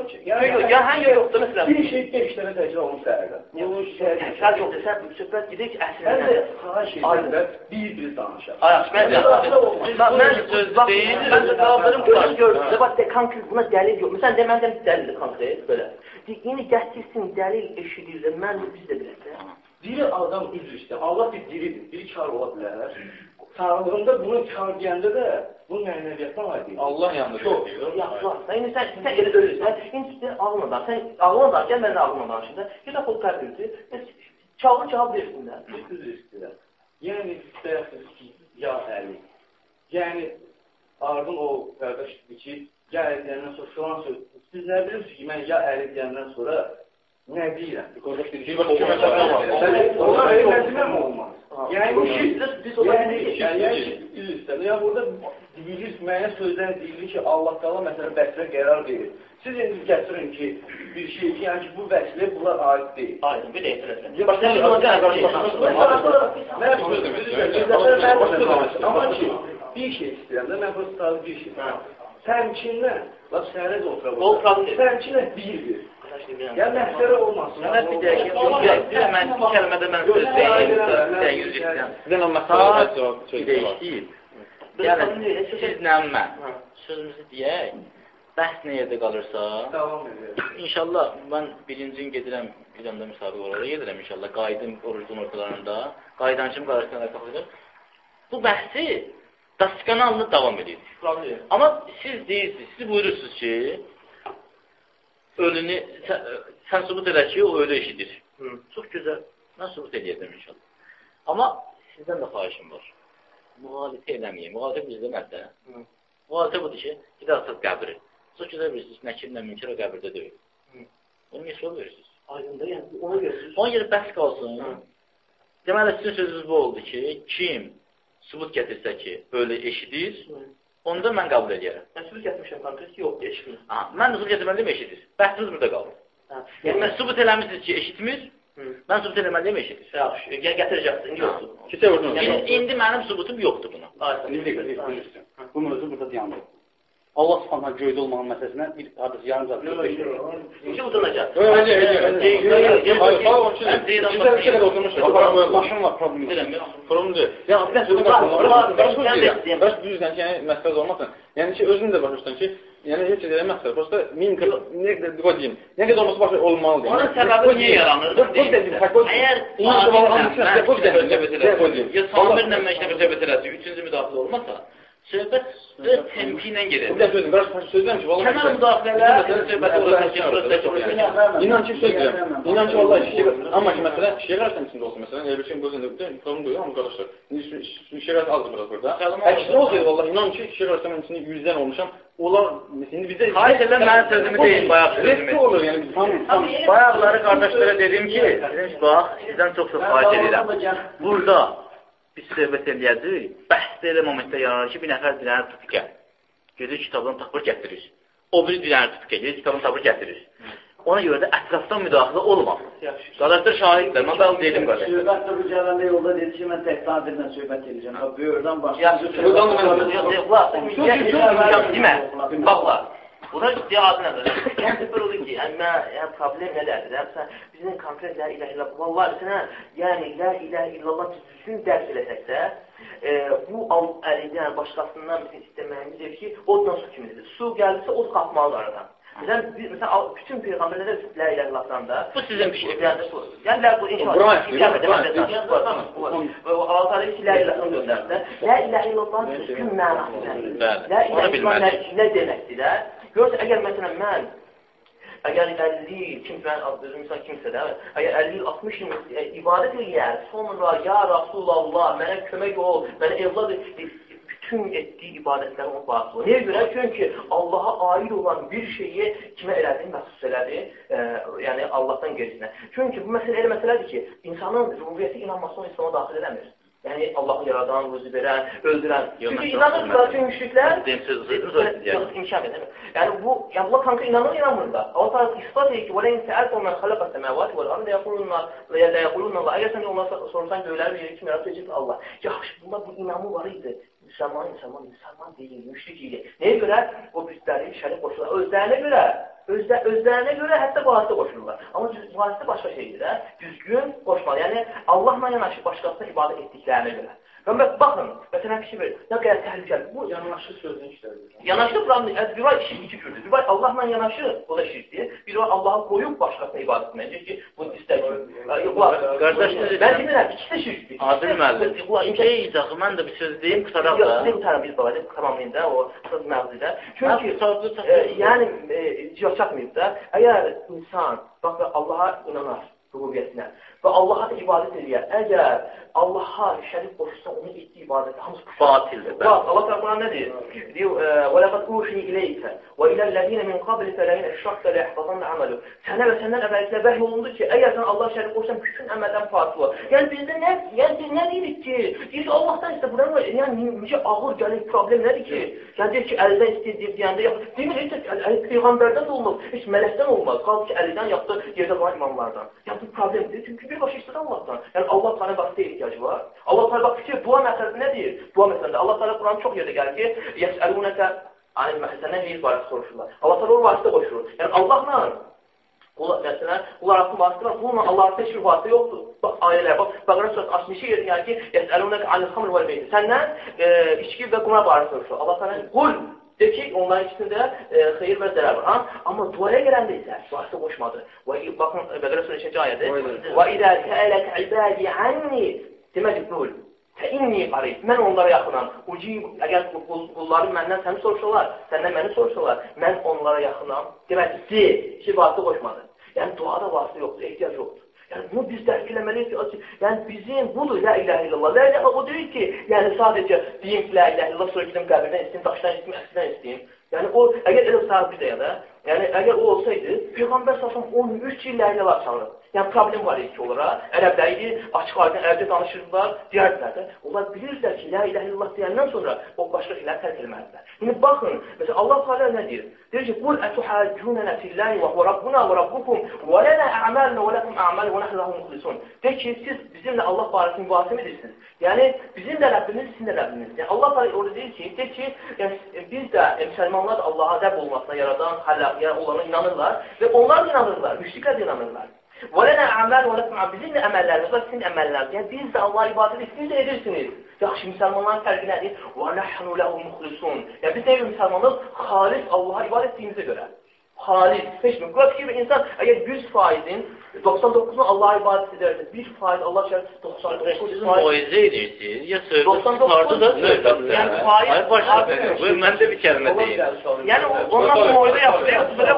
bir şey 5 dənə təcrübə olmuş səhərdə. Sən yoxdur, sən söhbət gidir ki, əslində... Sən də xahiş edirlər, bir danışaq. Mən söz deyil, mən də qabırım gördüm. Bax, konkret buna dəlil yox. Məsələn, deməndən dəlildir konkret, belə. Yəni, gətirsin, dəlil eşidirlər, mən biz də bilək. Diri adam üzr istəyir. Allah bir diridir, biri kar ola bilər. Sağlığında bunu kar deyəndə də bunun mənəviyyatdan aid deyil. Allah yanında deyil. Yaxşı, indi sən elə ölürsən, indi ağlına danış. Sən ağlına danış, gəl mən də ağlına danışım da. Bir dəfə o tərbiyyədir, çağır cavab versinlər. Üzr istəyirlər. Yəni, istəyirsiniz ki, ya əli. Yəni, ardın o qardaş ki, ya əli deyəndən sonra filan söz. Siz nə bilirsiniz ki, mən ya əli deyəndən sonra nə deyirəm? Onlar eləziməm olmaz. Yəni, biz yəni, burada deyilir, mənə sözlər deyilir ki, Allah qala məsələn vəslə qərar verir. Siz indi gətirin ki, bir şey ki, yəni ki, bu vəslə bunlar aid deyil. Aid, bir deyil. Amma ki, bir şey istəyirəm də, mən burada sadəcə bir şey. Təmkindən, bax, səhərəcə oturaq. Təmkindən bir-bir. Yəni, məsələ olmasın. Mən bir dəqiqə, mən bu kəlmədə mən söz deyil, Bir dənə məsələ deyil. Yəni, sizlə mən sözümüzü deyək, bəhs nə yerdə qalırsa, inşallah, mən birincin gedirəm, bir dəmdə müsabiq olaraq gedirəm inşallah, qaydım orucun ortalarında, qaydancım qarşısında qalxıdır. Bu bəhsi dastikanı alınıb davam edir. Amma siz deyirsiniz, siz buyurursunuz ki, ölünü, sən subut elə ki, o ölü eşidir. Çox gözəl, mən subut edəyəcəm inşallah. Amma sizdən də xahişim var. Müğalifə eləməyin. Müğalifə bizdə nədə? Müğalifə budur ki, gidə atıb qəbri. Çox gözəl bilirsiniz, nəkirlə münkir o qəbirdə deyil. Onu niyə soru verirsiniz? Aydında, yəni, ona görürsünüz. Ona görə bəhs qalsın. Deməli, sizin sözünüz bu oldu ki, kim subut gətirsə ki, ölü eşidir, onu da mən qəbul edərəm. Mən sübut gətirmişəm, konkret yox, eşitmir. Mən sübut gətirməliyim, eşidir. Bəhsiniz burada qalır. Yəni, mən sübut eləmişsiniz ki, eşitmir, mən sübut eləməliyim, eşidir. Yaxşı, gətirəcəksin, indi yoxdur. İndi mənim sübutum yoxdur buna. Bu mövzu burada dayandı. Allah subhanahu göydə olmağın məsələsinə bir hadis yarım saat. İkinci utanacaq. Maşın var, problem deyil. Problem deyil. Yəni, bir sözü qəsdən. Bəs düzdən ki, məsələ olmasın. Yəni ki, özün də başlayırsan ki, yəni heç də eləməzsə, prosta mimika, nə qədər olması başa olmalıdır. Onun səbəbi niyə yaranır? Ya Samirlə məktəbə söhbət eləsi, üçüncü müdaxilə olmasa, söhbət temkinlə gedir. Sözləm ki, vallahi... Kənar müdaxilələr, söhbət olacaq ki, İnan ki, söz deyirəm. İnan ki, vallahi amma ki, məsələn, şiəqərsən içində olsun, məsələn, elə bir şeyin gözündə problem duyuyor, amma qardaşlar, şiəqərt azdır biraz burada. Əksinə olsaydı, vallahi, inan ki, şiəqərsən içində 100-dən olmuşam, Onlar, şimdi bizdə... Xahiş edirəm, mənim sözümü deyin, bayaq sözümü. Risk olur, yəni biz... Bayaqları qardaşlara dedim ki, bax, sizdən çox xahiş edirəm. Burada biz söhbət eləyəcək, bəhs elə momentdə yaranar ki, bir nəfər diləni tutub gəl. Gedir kitabını tapır gətirir. O biri diləni tutub gəl, gedir kitabını tapır gətirir. Ona görə də ətrafdan müdaxilə olmaz. Qardaşlar şahidlər, mən bəl dedim qardaş. Söhbətdə bu gələndə yolda dedi ki, mən tək tadirlə söhbət edəcəm. Böyürdən başlayacaq. Baxla, buna ciddi adı nədir? Yəni, bir olur ki, problem nədədir? Bizim konkret la ilah illallah, vallahi sənə, yəni la ilah illallah düzgün dərs eləsəksə, bu əlidən, başqasından bizim istəməyimizdir ki, oddan su kimidir. Su gəlirsə, od qalxmalı aradan. Mesela bütün peygamberlere la ilahe illallah'da bu sizin fikirləriniz. Yəni bu inşallah Allah Teala ki la ilahe illallah. La ilahe illallah düzgün mənası. La ilahe illallah nə deməkdir də? Görsə əgər məsələn mən əgər 50 kimsə də əgər 50 60 il ibadət eləyər, sonra ya Rasulullah mənə kömək ol, mənə evlad bütün etdiyi ibadətlər onun bağlı. Niyə görə? Çünki Allaha aid olan bir şeyi kimə elədi? Məxsus elədi, yəni Allahdan gerisinə. Çünki bu məsələ elə məsələdir ki, insanın ruhiyyəti inanması onu İslam'a daxil eləmir. Yəni Allahı yaradan, ruzi verən, öldürən. Çünki inanırlar ki, müşriklər imkan edir. Yəni bu, Allah kanka inanırlar. Allah Teala ispat edir ki, وَلَيْنْ سَأَلْتُ مَنْ خَلَقَ السَّمَاوَاتِ وَالْأَرْضَ يَقُولُونَ اللّٰهِ. Əgər sən onlara sorsan göyləri verir, kim yaratır, deyəcək Allah. Yaxşı, bunlar bu inamı var idi. Müsəlman deyil, müşrik idi. Nəyə görə? O bütləri şərik qoşurlar. Özlərinə görə hətta bu hadisdə qoşurlar. Amma bu hadisdə başqa şeydir. Düzgün qoşmalı. Yəni, Allahla yanaşı başqasına ibadət etdiklərinə görə. Və baxın, məsələn, bir şey verir. Nə qədər təhlükəli. Bu yanaşı sözünü işlədir. Yanaşı buranın, bir var işi iki kürdür. Bir var Allahla yanaşı, o da şirkdir. Bir var Allahı qoyub başqasına ibadət etməyəcək ki, bunu istəyir. Qardaşlar, mən demirəm, ikisi də şirkdir. Adil müəllim, izahı, mən də bir söz deyim, qutaraq da. Yox, sizə qutaraq biz babacıq, tamamlayın da, o söz məvzidə. Çünki, yəni, çatmayıb da, əgər insan, bax, Allaha inanar, rububiyyətinə və Allaha da ibadət edir. Əgər Allaha şərik qoşursa, onun etdiyi ibadəti hamısı batildir. Allah Teala nə deyir? Deyir, وَلَقَدْ أُوحِيَ إِلَيْكَ وَإِلَى الَّذِينَ مِنْ قَبْلِكَ لَئِنْ أَشْرَكْتَ لَيَحْبَطَنَّ عَمَلُكَ. Sənə və səndən əvvəlkilə vəhy olundu ki, əgər sən Allah şərik qoşsan, bütün əməldən fasil olur. Yəni bizdə nə deyirik ki? Deyir ki, Allahdan istə, buranın yəni necə ağır gəlir problem nədir ki? Yəni deyir ki, əldən istəyir deyəndə, demir, heç peyğəmbərdən də olmaz, heç mələkdən olmaz. Qaldı ki, əlidən yaxdı yerdə qalan imamlardan. Yəni bu problemdir, çünki birbaşa istədi Allahdan. Yəni Allah Teala vasitəyə ehtiyacı var. Allah Teala bax fikir, dua məsələsi nədir? Dua məsələsi. Allah Teala Quran çox yerdə gəlir ki, yəsəlunəkə alim məsələsinə neyil barəsi soruşurlar. Allah Teala o vasitə qoşurur. Yəni Allahla məsələn, bunlar arasında vasitə var. Bununla Allah arasında heç bir vasitə yoxdur. Bax, ayələr, bax, Bəqərə surəsi 62 yerdə gəlir ki, yəsəlunəkə anil xamr vəl meyti. Səndən içki və qumar barəsi soruşur. Allah Teala qul de ki, onların ikisində xeyir və zərər var. Amma duaya gələndə isə vasitə qoşmadı. Baxın, Bəqərə surəsi 2-ci ayədir. Və idə səələk ibadi anni demək qul. Fəinni qarib. Mən onlara yaxınam. Əgər qulları məndən səni soruşurlar, səndən məni soruşurlar, mən onlara yaxınam. Demək ki, vasitə qoşmadı. Yəni, duada vasitə yoxdur, ehtiyac yoxdur. Yəni, bunu biz dərk eləməliyik ki, yəni, bizim budur, la ilahe illallah. La ilahe o deyil ki, yəni, sadəcə deyim ki, la ilahe illallah, sonra gidim qəbirdən istəyim, daşdan istəyim, əskidən istəyim. Yəni, o, əgər elə sahibi də ya da, yəni, əgər o olsaydı, Peyğəmbər sasam 13 il la ilahe çağırır. Yəni, problem var ki, onlara. Ərəbdə idi, açıq aydın ərəbdə danışırdılar, digərlər də. Onlar bilirlər ki, la ilahe illallah deyəndən sonra o başqa şeylər tərk etməlidirlər. Yəni, baxın, məsələn, Allah Teala nə deyir? Deyir ki, قُلْ أَتُحَاجُّونَنَا فِي اللّٰهِ وَهُوَ رَبُّنَا وَرَبُّكُمْ وَلَنَا أَعْمَالُنَا وَلَكُمْ أَعْمَالُ وَنَحْنُ لَهُ مُخْلِصُونَ. Deyir ki, siz bizimlə Allah barəsində mübahisə edirsiniz. Yəni, bizim də Rəbbimiz, sizin də Rəbbimiz. Yəni, Allah Teala orada deyir ki, yəni, biz də, müsəlmanlar da Allaha Rəbb olmasına yaradan, yəni, onlara inanırlar və onlar da inanırlar, müşriklər də inanırlar. وَلَنَا أَعْمَالُ وَلَكُمْ Bizim də əməllərimiz var, sizin əməlləriniz. Yəni, biz də Allah'a ibadət etdiniz də edirsiniz. Yaxşı, müsəlmanların fərqi nədir? وَنَحْنُ لَهُ مُخْلِصُونَ. Yəni, biz deyil müsəlmanlar xalis Allah'a ibadət etdiyimizə görə. Xalis, heç mi? Qura fikir bir insan, əgər 100%-in 99'unu Allah'a ibadət edərsə, 1% Allah şərif 99%. Siz muayizə edirsiniz, ya söhbət tutardı da söhbət. Yəni, faiz başqa, mən də bir kəlmə deyim. Yəni, ondan muayizə yapsaydı, belə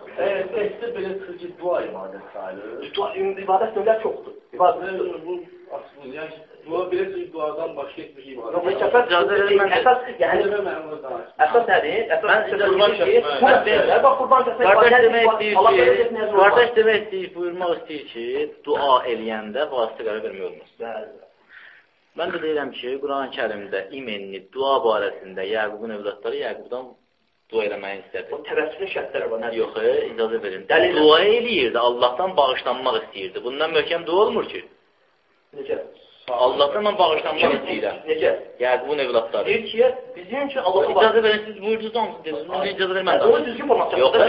Təhsil belə çıxır ki, dua ibadət sayılır. İbadət növlər çoxdur. Yəni, dua belə duadan başqa heç bir şey var. Yox, əsas yəni əsas nədir? Əsas qurban kəsmək. Bax, qurban kəsmək. Qardaş demək istəyir, buyurmaq istəyir ki, dua eləyəndə vasitə qərar vermək olmaz. Mən də deyirəm ki, Quran-Kərimdə imenli dua barəsində Yaqubun övladları Yaqubdan dua eləməyi istədi. O təvəssülün şərtləri var. Yox, icazə verin. Dua eləyirdi, Allahdan bağışlanmaq istəyirdi. Bundan möhkəm dua olmur ki. Necə? Allahdan mən bağışlanmaq istəyirəm. Necə? Yaqubun övladları. Deyir ki, bizim üçün Allah'a İcazə verin, siz buyurdunuz hamısı dediniz. Bunu icazə vermən lazım. Onu düzgün format çatdırdınız.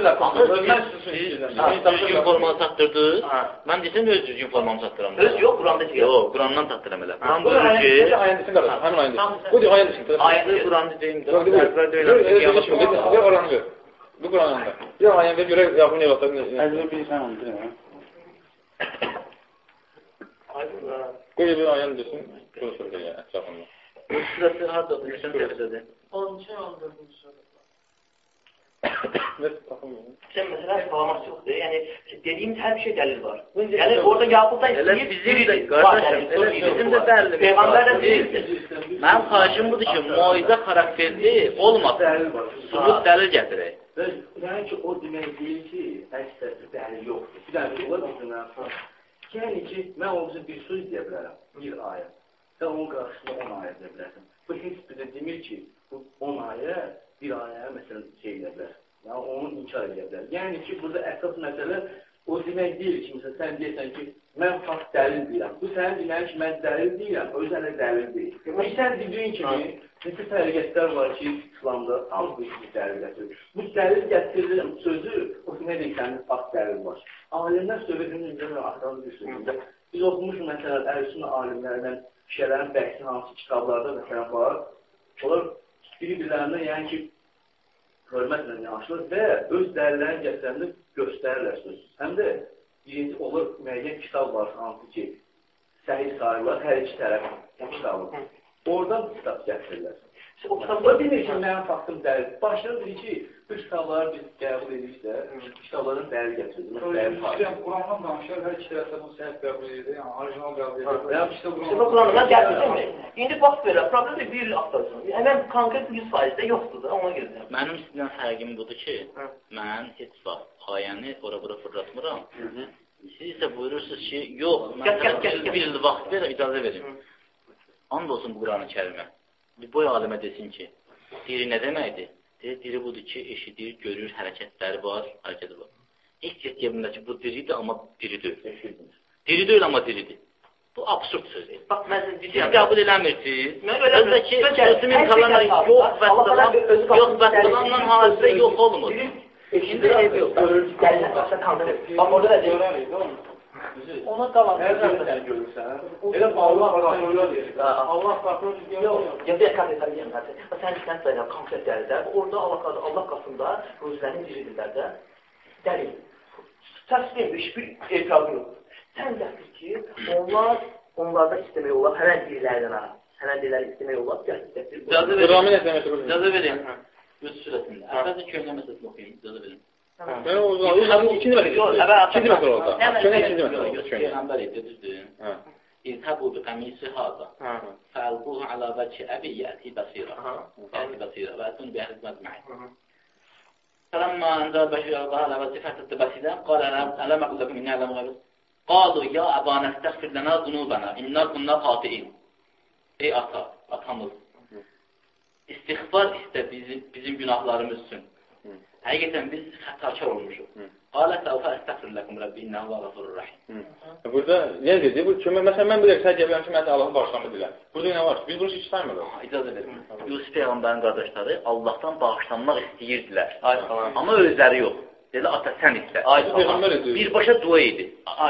Siz düzgün format çatdırdınız. Mən desəm öz düzgün formamı çatdıram. Öz yox, Quranda deyil. Yox, Qurandan çatdıram elə. Quran buyurur ki, ayənin desin qardaş, həmin ayənin desin. Bu deyil, ayənin desin. Ayəndə Quranda deyim. Oranı ver. Bu Quranında. Bir ayəni ver, görək Yaqubun övladları. Əzbər bilirsən onu deyirəm. Qoy bir ayəni desin, bunu söyləyək yəni, ətrafında. Sürəsi haradadır, neçən təfəsədir? 12-14-cü sürədə. Sən məsələ salamat yoxdur. Yəni, dediyimiz hər bir şey dəlil var. Yəni, orada Yaqubdan istəyir, bizim də dəlil. Peyğəmbər də deyil. Mənim xahişim budur ki, muayizə xarakterli olmasın. Subut dəlil gətirək. Yəni ki, o demək deyil ki, əksəsi dəlil yoxdur. Bir dənə ola bizimlə. Yəni ki, mən o bizə bir söz deyə bilərəm, bir ayə. Sən onun qarşısında 10 ayə deyə bilərsən. Bu heç bir də demir ki, bu 10 ayə bir ayəyə məsələn şey edə bilər. Yəni, onu inkar edə bilər. Yəni ki, burada əsas məsələ o demək deyil ki, məsələn, sən deyirsən ki, mən fakt dəlil deyirəm. Bu sənin demək ki, mən dəlil deyirəm, özələ dəlil deyil. Sən dediyin kimi, neçə təriqətlər var ki, İslamda hamı bu dəlil gətirir. Bu dəlil gətirirəm sözü, o demək deyil, sənin fakt dəlil var. Alimlər söhbətinin üzrə axtarı bir sözündə. Biz oxumuşuz, məsələn, Əl-Sünnə alimlərindən şişələrin bəhsi hansı kitablarda məsələn var. Onlar bir-birlərindən, yəni ki, hörmətlə yanaşılır və öz dəlillərini gətirəndə göstərirlər sözsüz. Həm də birinci olur, müəyyən kitab var, hansı ki, səhih sayırlar, hər iki tərəf o kitabı. Oradan kitab gətirirlər. O kitablar demir ki, mənim faktım dəlil. Başlayır deyir ki, bu kitabları biz qəbul ediriksə, kitabların dəlil gətirir. Qurandan danışır, hər iki tərəfdə bunu səhət qəbul edir, yəni orijinal qəbul edir. Qurandan gətirir. İndi bax belə, problem bir il axtarsın. Həmən konkret 100%-də yoxdur da, ona görə. Mənim sizdən fərqim budur ki, mən heç vaxt ayəni ora-bura fırlatmıram. Siz isə buyurursunuz ki, yox, mən bir il vaxt verir, icazə verin. And olsun bu Quran-ı Kərimə. Bir boy alimə desin ki, diri nə deməkdir? Diri budur ki, eşidir, görür, hərəkətləri var, hərəkəti var. İlk deyə bilmir ki, bu diridir, amma diri deyil. Diri deyil, amma diridir. Bu absurd sözdür. Bax, mən siz qəbul eləmirsiniz. Özdə ki, sözüm imkanlarla yox vəssalamla hadisə yox olmur. İçində ev yox. Bax, orada da deyir. Ona qalan hər səni görürsən. Elə Allah Rasulullah deyir. Allah Rasulullah deyir. Yox, diqqət edin. Sən belə konkret dəlildə, orada Allah qasında özlərinin diridirlər də. Dəlil. Təslim bir etirazı yox. Sən gətir ki, onlarda istəmək olar, həmən dilləri istəmək olar, gətir. İcazə verin. Öz sürəsində. Əvvəlcə köhnə məsələsini oxuyayım, icazə verin. Mən o zaman ikinci məsələ orada. Köhnə ikinci məsələ. Peyğəmbər idi, düzdür. İzhəbu bi qəmisi hada. Fəəlquhu alə vəchi əbi yəti basira. Yəti basira və ətun bi əhli məcmə'i. Fələmmə əndə bəşir Allah alə vəchi fətətdə basira. Qalə ələm əqləkum inni ələm qəbis. Qalu ya əbanə istəxfir lənə zunubənə. İnnər bunlar xati'in. Ey atamız. İstiğfar istə bizim günahlarımız üçün. Həqiqətən biz xətakar olmuşuq. Qalə səvfə əstəxfir ləkum Rəbbi innəhu və qafurur rəhim. Burada nə dedi? Məsələn, mən bilək, sən gələm ki, mən Allahın bağışlanma diləm. Burada nə var? Biz bunu hiç saymırıq. İcazə verin. Yusuf Peyğəmbərin qardaşları Allahdan bağışlanmaq istəyirdilər. Amma özləri yox. Dedi, ata sən istə. Birbaşa dua idi.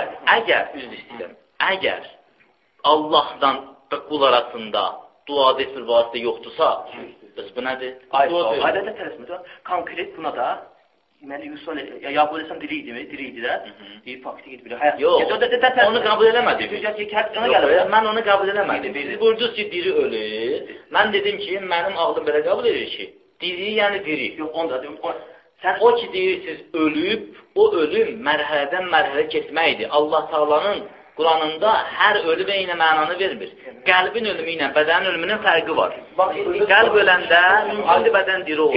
Əgər Allahdan və qul arasında duada heç bir vasitə yoxdursa, bəs bu nədir? Ayədə tələsmir. Konkret buna da deməli Yusuf Yaqub əleyhissalam diri idi də. Deyir fakti gidib bilir. Yox. Onu qəbul eləmədim. Mən onu qəbul eləmədim. Siz buyurdunuz ki, diri ölür. Mən dedim ki, mənim ağlım belə qəbul edir ki, diri yəni diri. Yox, onu da deyim. O ki deyirsiniz ölüb, o ölüm mərhələdən mərhələ keçməkdir. Allah Taala'nın Quranında hər ölüm eyni mənanı vermir. Qəlbin ölümü ilə bədənin ölümünün fərqi var. Qəlb öləndə mümkündür bədən diri olur.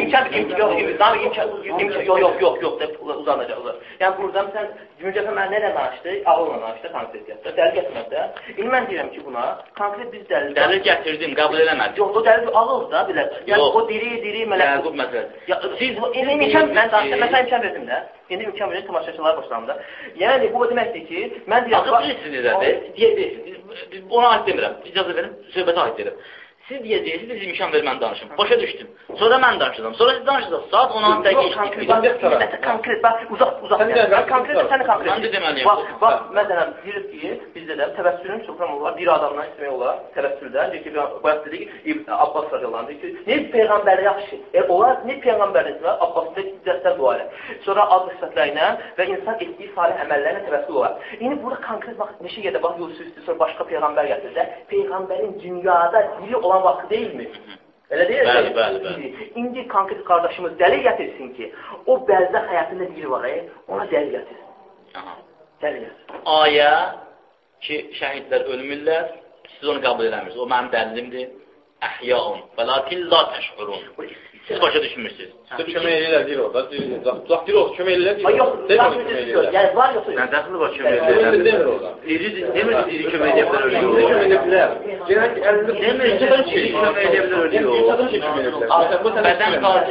Yox, uzanacaq. Yəni, buradan sən Güncəfə mən nə danışdı? Ağılla danışdı, konkret gətirdi. Dəlil gətirmədə. İndi mən deyirəm ki, buna konkret biz dəlil gətirdim, qəbul eləmədim. Yox, o dəlil ağıl da, bilək. Yəni, o diri mələk. Yaqub məsələsi. İndi imkan verdim də. İndi imkan verir, tamaşaçılar başlandı. Yəni, bu o deməkdir ki, mən deyirəm... Axı bilirsiniz nədir? Ona aid demirəm. İcazə verin, söhbətə aid deyirəm. Siz deyəcəksiniz, biz imkan verir, mən danışım. Başa düşdüm. Sonra mən danışacağım. Sonra siz danışacaqsınız. Saat 16 dəqiqə geçdik. Konkret, bax, uzaq. Konkret, səni konkret. Mən də deməliyəm. Bax, məsələn, deyirik ki, bizdə də təvəssülün çoxram olar, bir adamdan istəmək olar, təvəssüldə. Deyir ki, bayaq dedik, Abbas radiyalandı ki, ne Peyğəmbər yaxşı, olar, ne Peyğəmbəriniz var, Abbasda dəstər dua elə. Sonra adlı sifətlərlə və insan etdiyi salih əməllərlə təvəssül olar. İndi burada konkret, bax, neşə yerdə, bax, Yusuf üstü, sonra başqa Peyğəmbər gətirsə, Peyğəmbərin dünyada diri olan vaxtı deyilmi? Elə deyil mi? Bəli. İndi konkret qardaşımız dəlil gətirsin ki, o bərzə həyatında biri var, ona dəlil gətirsin. Dəlil gətirsin. Ayə ki, şəhidlər ölmürlər, siz onu qəbul eləmirsiniz. O mənim dəlilimdir. Əhyaun və lakin la təşhurun. Siz başa düşmürsünüz. Siz kömək eləyirlər, deyil orada. Uzaq deyil olsun, kömək eləyirlər. Yox, yəni var yoxsa yox? Nə dəxili var kömək eləyirlər? Demir orada. Demir diri kömək edə bilər, ölüyor. Kömək edə bilər. Demir diri kömək edə bilər, ölüyor. Bədən qaldı.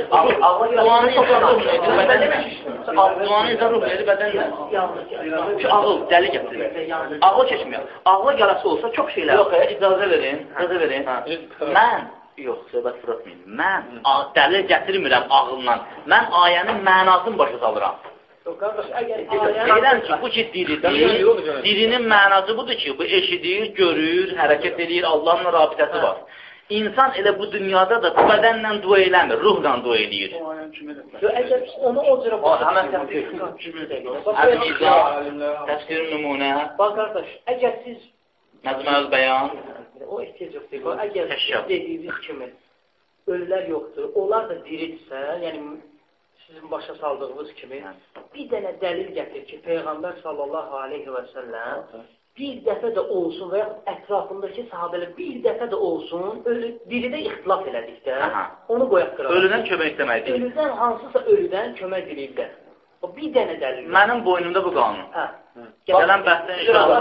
Duanı insan ruh edir, bədənlə. Şu ağıl, dəli gətirir. Ağıl keçmiyor. Ağla yarası olsa çox şeylər. Yox, icazə verin. Mən, yox, söhbət fırlatmayın. Mən dəlil gətirmirəm ağılla. Mən ayənin mənasını başa salıram. Deyirəm ki, bu ki diridir. Dirinin mənası budur ki, bu eşidir, görür, hərəkət edir, Allahla rabitəsi var. İnsan elə bu dünyada da bu bədənlə dua eləmir, ruhla dua eləyir. Əgər onu o cürə Həmən təfsir nümunə. Bax, qardaş, əgər siz Məcmuəl bəyan. O ehtiyac yoxdur. Əgər dediyiniz kimi ölülər yoxdur, onlar da diridirsə, yəni sizin başa saldığınız kimi bir dənə dəlil gətir ki, Peyğəmbər sallallahu aleyhi və səlləm bir dəfə də olsun və yaxud ətrafındakı sahabələr bir dəfə də olsun diridə ixtilaf elədikdə, onu qoyaq qıraq. Ölüdən kömək istəməkdir. Ölüdən hansısa ölüdən kömək diləyiblər. O bir dənə dəlil. Mənim boynumda bu qanun. Gələn bəhsdən inşallah.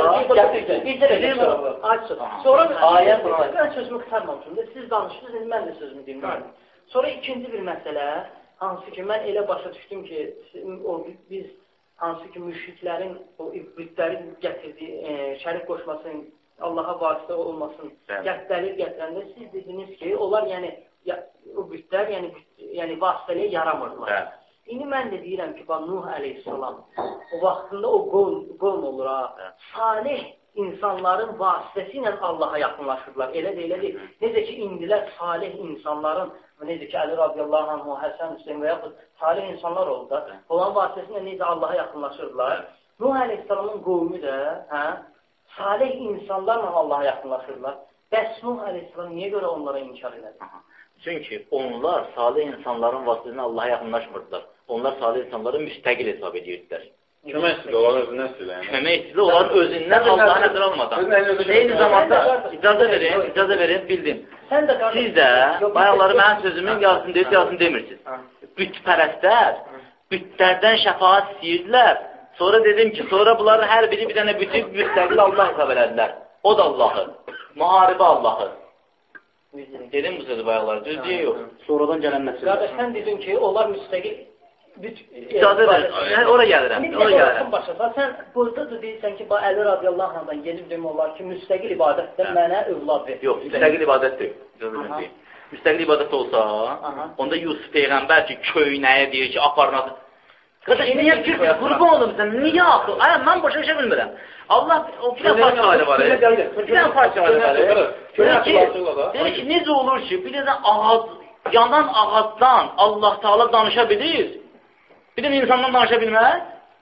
Sonra mən sözümü qıtarmamışım da, siz danışdınız, mən də sözümü dinlədim. Sonra ikinci bir məsələ, hansı ki, mən elə başa düşdüm ki, biz hansı ki, müşriklərin, o bütlərin gətirdiyi, şərik qoşmasın, Allaha vasitə olmasın, dəlil gətirəndə siz dediniz ki, onlar, yəni, o bütlər, yəni vasitəliyə yaramırlar. İndi mən də deyirəm ki, Nuh əleyhissalam, o vaxtında o qovm olur, salih insanların vasitəsi ilə Allaha yaxınlaşırlar. Elə deyil. Necə ki, indilər salih insanların, necə ki, Əli radiyallahu anh, Həsən Hüseyin və yaxud salih insanlar oldu da, olan vasitəsi ilə necə Allaha yaxınlaşırlar. Nuh əleyhissalamın qovmu da, salih insanlarla Allaha yaxınlaşırlar. Bəs Nuh əleyhissalam niyə görə onlara inkar edir? Çünki onlar salih insanların vasitəsilə Allaha yaxınlaşmırdılar. Onlar salih insanları müstəqil hesab edirdilər. Kömək istəyir, onların özündən istəyir. Kömək istəyir, onların özündən Allaha nəzər almadan. Eyni zamanda, icazə verin, bildim. Siz də bayaqları mənim sözümün yarısını deyir, yarısını demirsiniz. Bütpərəstlər, bütlərdən şəfaat istəyirdilər. Sonra dedim ki, sonra bunların hər biri bir dənə bütüb müstəqil Allah hesab elədilər. O da Allahı, müharibə Allahı. Dedim bu sözü bayaqları, düz deyə yox. Sonradan gələn məsələ. Qardaş, sən dedin ki, onlar müstəqil İcazə verin, ora gəlirəm. Sən burada da deyirsən ki, Əli radiyallahu anhdan gelib demək olar ki, müstəqil ibadətdən mənə övlad verir. Yox, müstəqil ibadət deyil. Müstəqil ibadət olsa, onda Yusuf Peyğəmbər ki, köynəyə deyir ki, aparnadı. Qardaş, niyə qurban olum sən? Niyə axı? Mən başa düşə bilmirəm. Allah, o bir dənə fark ayrı var. Bir dənə fark ayrı var. Deyir ki, necə olur ki, bir dənə ağac, yanan ağacdan Allah Teala danışa bilir. Bir də insandan danışa bilməz?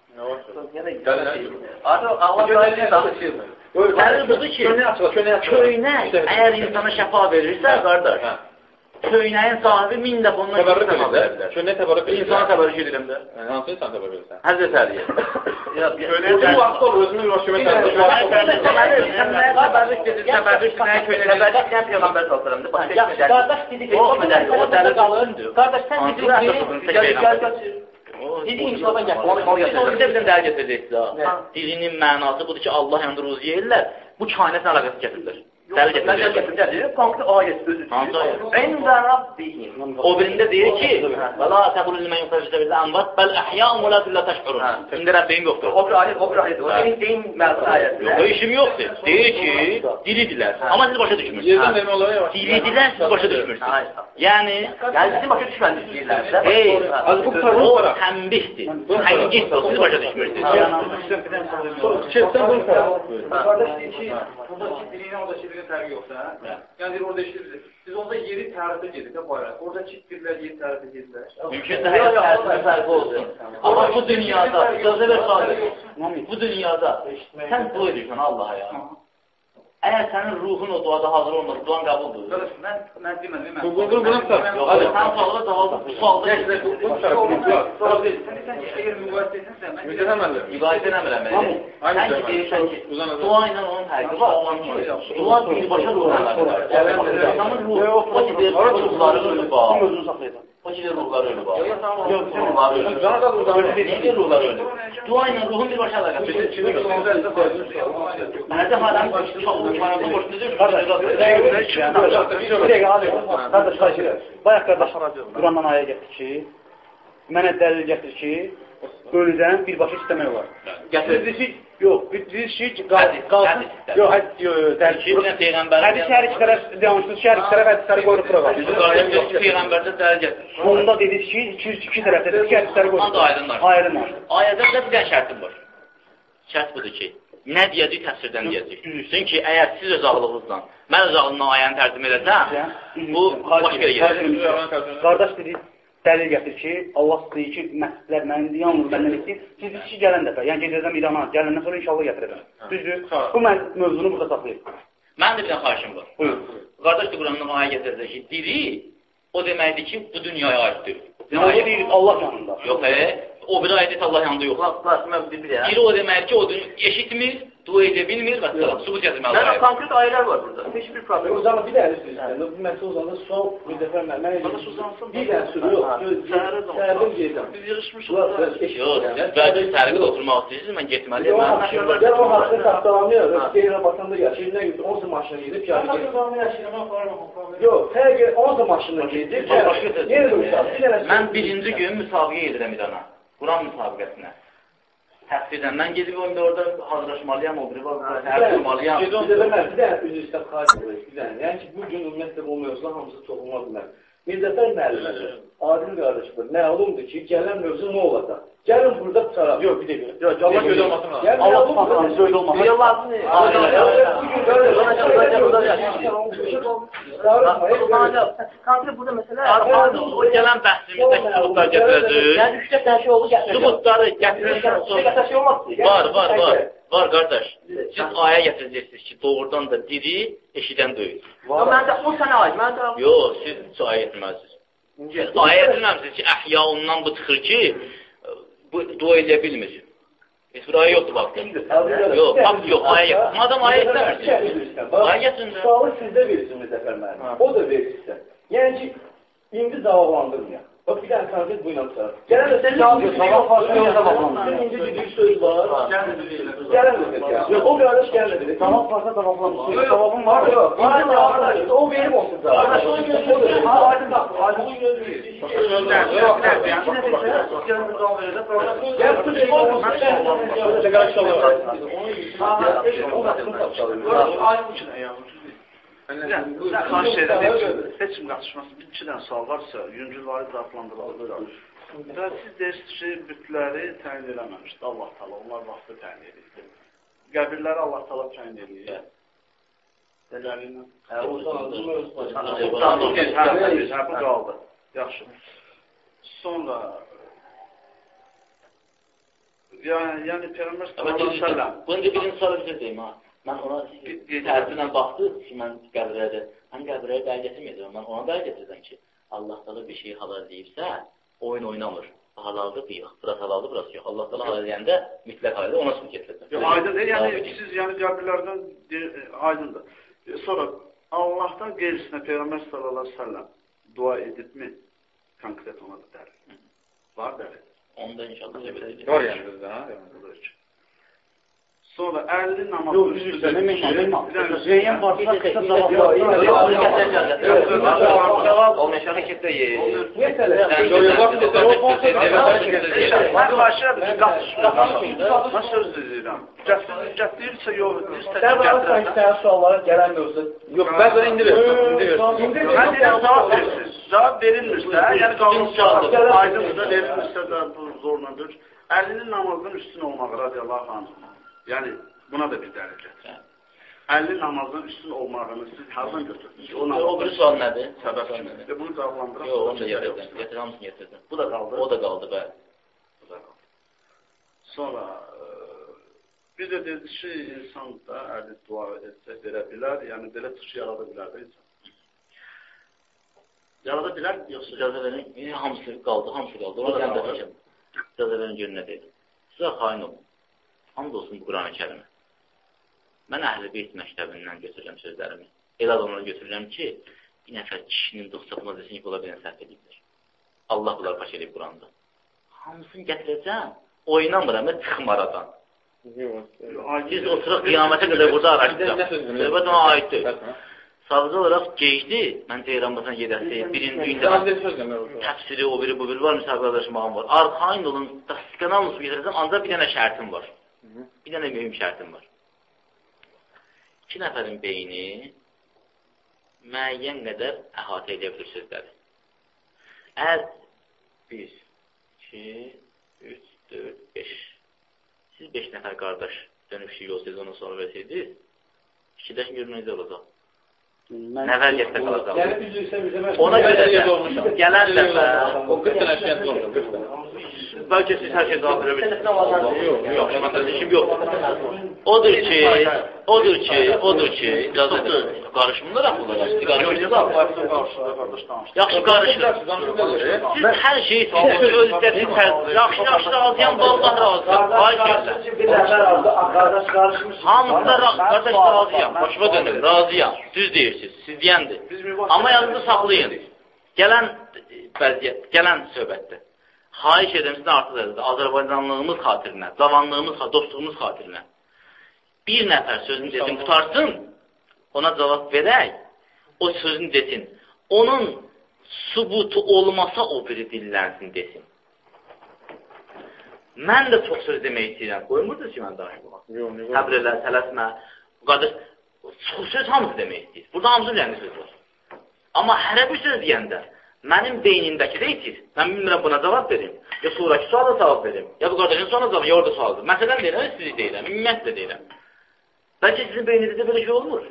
Allah danışır. Dəli budur ki, köynək əgər insana şəfa verirsə, qardaş, köynəyin sahibi 1000 dəfə ondan təbərrük edirlər. Köynə təbərrük edirlər. İnsana təbərrük edirəm də. Hansı insan təbərrük edirsən? Həzrət Əliyə. Köynəyə vaxt olur, özünü rəşimə təbərrük edir. Təbərrük nə köynəyə? Təbərrük nə Peyğəmbər sallallahu əleyhi və səlləm. Qardaş dedik, o dəli qalır. Qardaş sən dedik ki, Dili inşallah gətirir. Biz bizdən dəli gətirəcəksiniz ha. Dilinin mənası budur ki, Allah yanında ruzi yeyirlər. Bu kainatla əlaqəsi gətirilir. Dəli gətirəcək. Konkret ayət özü. Hansı ayət? İndə Rabbihim. O birində deyir ki, və la təqulun mən yuxarıcıda billə ənvat, bəl əhya'un və la dillə təşqurun. İndə Rəbbim yoxdur. O bir ayət. O senin deyin məzun ayətdir. Yox, işim yoxdur. Deyir ki, dilidirlər. Amma siz başa düşmürsünüz. Yerdən vermə olayı var. Dilidirlər, siz başa düşmürsünüz. Yəni sizin başa düşmədiniz deyirlərsə. O təmbihdir. Təngizdir, siz başa düşmürsünüz. Keçsən bunu Qardaş deyir ki, buradakı diliylə oradakı dilin fərqi yoxdur, hə? Yəni orada işləyirsiniz. Biz onda yeri tərifə gedik, bayraq. Oradakı dillər yeri tərifə gedirlər. Mümkün deyil, tərifə fərqi olsun. Amma bu dünyada, icazə ver sahibi, bu dünyada sən dua edirsən Allaha ya. Əgər sənin ruhun o duada hazır olmaz, duan qəbuldur. Mən demədim, mən. Bunu tutar. Sən sualı cavabı, bu sualda Sən əgər müqayisə etsinsə, mən müqayisə eləmirəm. Sən ki, deyirsən ki, dua ilə onun fərqi var. Dua birbaşa ruhlardır. İnsanın ruhları ölü var. O ki, ruhları ölü var. Yox, ruhları ölü. Neydi ruhları ölü? Dua ilə ruhun birbaşa əlaqəsi. Mənəcə hələm çox uçmanı boşludur. Qardaş, bayaq qardaş, Qurandan ayə gətir ki, mənə dəlil gətir ki, ölüdən birbaşa istəmək olar. Gətir. Yox, biz şey qalsın. Yox, hədis şərif tərəf demişsiniz, şərif tərəf hədisləri qoyub bura var. Peyğəmbərdə dəlil gətir. Sonunda dedik ki, iki tərəfdədir, iki hədisləri qoyub. Aydınlar. Ayədə bir dənə şərtim var. Şərt budur ki, nə deyəcək, təfsirdən deyəcək. Çünki əgər siz öz ağlınızla, mən öz ağlımla ayəni tərcümə edərsəm, bu başqa yerə gedir. Qardaş dedik, dəlil gətir ki, Allah deyir ki, məscidlər mənimdir, yalnız məndən istəyir. Siz ki, gələn dəfə, yəni gedəcəm İrana, gələndən sonra inşallah gətirəcəm. Düzdür? Bu mövzunu burada saxlayır. Mənim də bir dənə xahişim var. Buyur. Qardaş da Qurandan ayə gətirəcək ki, diri o deməkdir ki, bu dünyaya aiddir. Deməli deyir Allah yanında. Yox, o bir ayət Allah yanında yox. Diri o deməkdir ki, o eşitmir, dua edə bilmir və salam. Subut gətirməli. Yəni konkret ayələr var burada. Heç bir problem. O zaman bir dənə istəyirsən. Bu məsələ uzanır, sual bir dəfə mənə bir dənə sürü yox. Səhərdən gedəcəm. Biz yığışmışıq. Yox, bəlkə sərqədə oturmaq istəyirsiniz, mən getməliyəm. Mən o haqqda tapdalamıyor. Qeyri batanda yaşayır. Nə gün 10 maşına gedib gəldi. Yox, hər gün 10 maşına gedib. Mən birinci gün müsabiqə edirəm İrana. Quran müsabiqəsinə. Təqsirdən mən gedib orada hazırlaşmalıyam, o biri var, hazırlaşmalıyam. Bir dənə üzr istəyib xahiş edirik. Yəni ki, bu gün ümumiyyətlə bu mövzular hamısı toxunmaz bilər. Mirzəfər müəllimədir, adil qardaşdır. Məlumdur ki, gələn mövzu nə olacaq? Gəlin burada tutaraq. Yox, bir dəqiqə. Yox, Allah göz olmasın. Allah tutmasın, göz olmasın. Konkret burada məsələ o gələn bəhsimizdə sübutlar gətirəcək. Yəni 3-4 dənə şey oldu gətirəcək. Sübutları gətirəcək. Şey olmaz. Var qardaş. Siz ayə gətirəcəksiniz ki, doğrudan da diri eşidən deyil. Məndə o sənə aid. Yox, siz ayə gətirməlisiniz. Ayə gətirməlisiniz ki, əhya ondan bu çıxır ki, bu dua edə bilmir. Heç bir ayə yoxdur bax. Yox, fakt yox, ayə gətir. Madam ayə gətirməlisiniz. Ayə gətirin. Sualı sizdə versin Müzəffər müəllim. O da versin. Yəni ki, indi cavablandırmayaq. Bax, bir dənə konkret bu ilə tutar. Gələn də sən cavab farsın, cavablandırın. İndi dediyi söz var. Gələn də dedik. Yox, o qardaş gələn də dedik. Cavab varsa cavablandırın. Cavabım var. Yox, o verim olsun cavab. Aydın bax, aydın gözləyir. Xahiş edirəm, seçim qatışması bir iki dənə sual varsa, yüngülvari cavablandırılır. Siz deyirsiniz ki, bütləri təyin eləməmişdir Allah Taala, onlar vaxtı təyin edir. Qəbirləri Allah Taala təyin edir. Dəlillə. Bu qaldı. Yaxşı. Sonra yəni Peyğəmbər sallallahu əleyhi və səlləm. Bunu birinci sualı bizə deyim ha. Mən ona tərcümə baxdı ki, mən qəbirlərdə Mən qəbirləri dəqiq getirməyəcəm. Mən ona dəqiq getirəcəm ki, Allah Taala bir şeyi halal deyibsə, oyun oynamır. Halaldır, yox. Burası halaldır, burası yox. Allah Taala halal deyəndə mütləq halaldır, ona sübut getirəcəm. Yox, aydındır. Yəni siz qəbirlərdən aydındır. Sonra Allahdan qeyrisinə Peyğəmbər sallallahu əleyhi və səlləm dua edibmi? Konkret ona da dəlil. Var dəlil. Onda inşallah söhbət edəcək. Var yəni bizdə, ha? Sonra 50 namaz Müəyyən varsa qısa cavab Olmayacaq ki, deyil. Mən başlayam, mən söz deyirəm. Gətirirsə, yox, istəyən suallara gələn mövzu. Yox, bəzən indi versin. Mən deyirəm, cavab versiniz. Cavab verilmirsə, yəni qanun aydınlıqda verilmirsə də bu zorlandır. 50'nin namazdan üstün olmağı radiyallahu anh. Yəni, buna da bir dəlil gətirir. 50 namazdan üstün olmağını siz hardan götürdünüz? O bir sual nədir? Səbəb kimi. Və bunu cavablandıraq. Yox, onu da getirdim. Getir, hamısını getirdim. Bu da qaldı. O da qaldı, bəli. Bu da qaldı. Sonra bir də dedi ki, insan da əli dua etsə verə bilər, yəni belə çıxış yarada bilər də insan. Yarada bilər, yoxsa? İcazələrin hamısı qaldı, hamısı qaldı. Ona mən də fikrim. İcazələrin gününə deyil. Sizə xain olun. Hamd olsun bu Quran-ı Kərimi. Mən Əhl-i Beyt məktəbindən götürürəm sözlərimi. Elə adamlara götürürəm ki, bir nəfər kişinin 90 desin ki, ola bilən səhv edibdir. Allah bunlar baş edib Quranda. Hamısını gətirəcəm, oynamıram və çıxım aradan. Siz oturaq qiyamətə qədər burada araşdıraq. Söhbət ona aiddir. Sadəcə olaraq gecdi, mən Ceyranbasan gedəsi, birinci gündə təfsiri, o biri, bu biri var, müsabqə adaşmağım var. Arxain olun, dastikanal musu getirəcəm, ancaq bir dənə şərtim var. Bir dənə mühüm şərtim var. 2 nəfərin beyni müəyyən qədər əhatə edə bilir sözləri. Əgər 1, 2, 3, 4, 5 siz 5 nəfər qardaş dönüşlük olsaydı ondan sonra versəydiniz, fikirləşin görün necə olacaq. Nə vəziyyətdə qalacaq? Ona görə gələn dəfə o 40 dənə şikayət olmuyor, 40 dənə. Bəlkə siz hər şey cavab verə bilirsiniz. Yox, məndə işim yoxdur. Odur ki, icazədir. Qarışmırlar axılar. Siz qarışırsınız. Yaxşı qarışır. Siz hər şeyi özünüzdə yaxşı razıyam, vallahi razıyam. Ay görsən. Hamısı qardaş razıyam. Başıma dönür, razıyam. Düz deyirsiniz, siz deyəndir. Amma yanınızda saxlayın. Gələn vəziyyət, gələn söhbətdir. Xahiş edirəm sizdən artıq edildi. Azərbaycanlığımız xatirinə, cavanlığımız, dostluğumuz xatirinə. Bir nəfər sözünü desin, qutarsın, ona cavab verək, o sözünü desin. Onun subutu olmasa o biri dillənsin desin. Mən də çox söz demək istəyirəm. Qoymurdunuz ki, mən danışmaq. Səbr elə, tələsmə. Qardaş, çox söz hamısı demək istəyir. Burada hamısı deyəndə söz var. Amma hərə bir söz deyəndə, mənim beynimdəki də itir. Mən bilmirəm buna cavab verim. Ya sonraki suala cavab verim. Ya bu qardaşın sonra cavab, ya orada sualdır. Məsələn deyirəm, sizi deyirəm, ümumiyyətlə deyirəm. Bəlkə sizin beyninizdə belə şey olmur.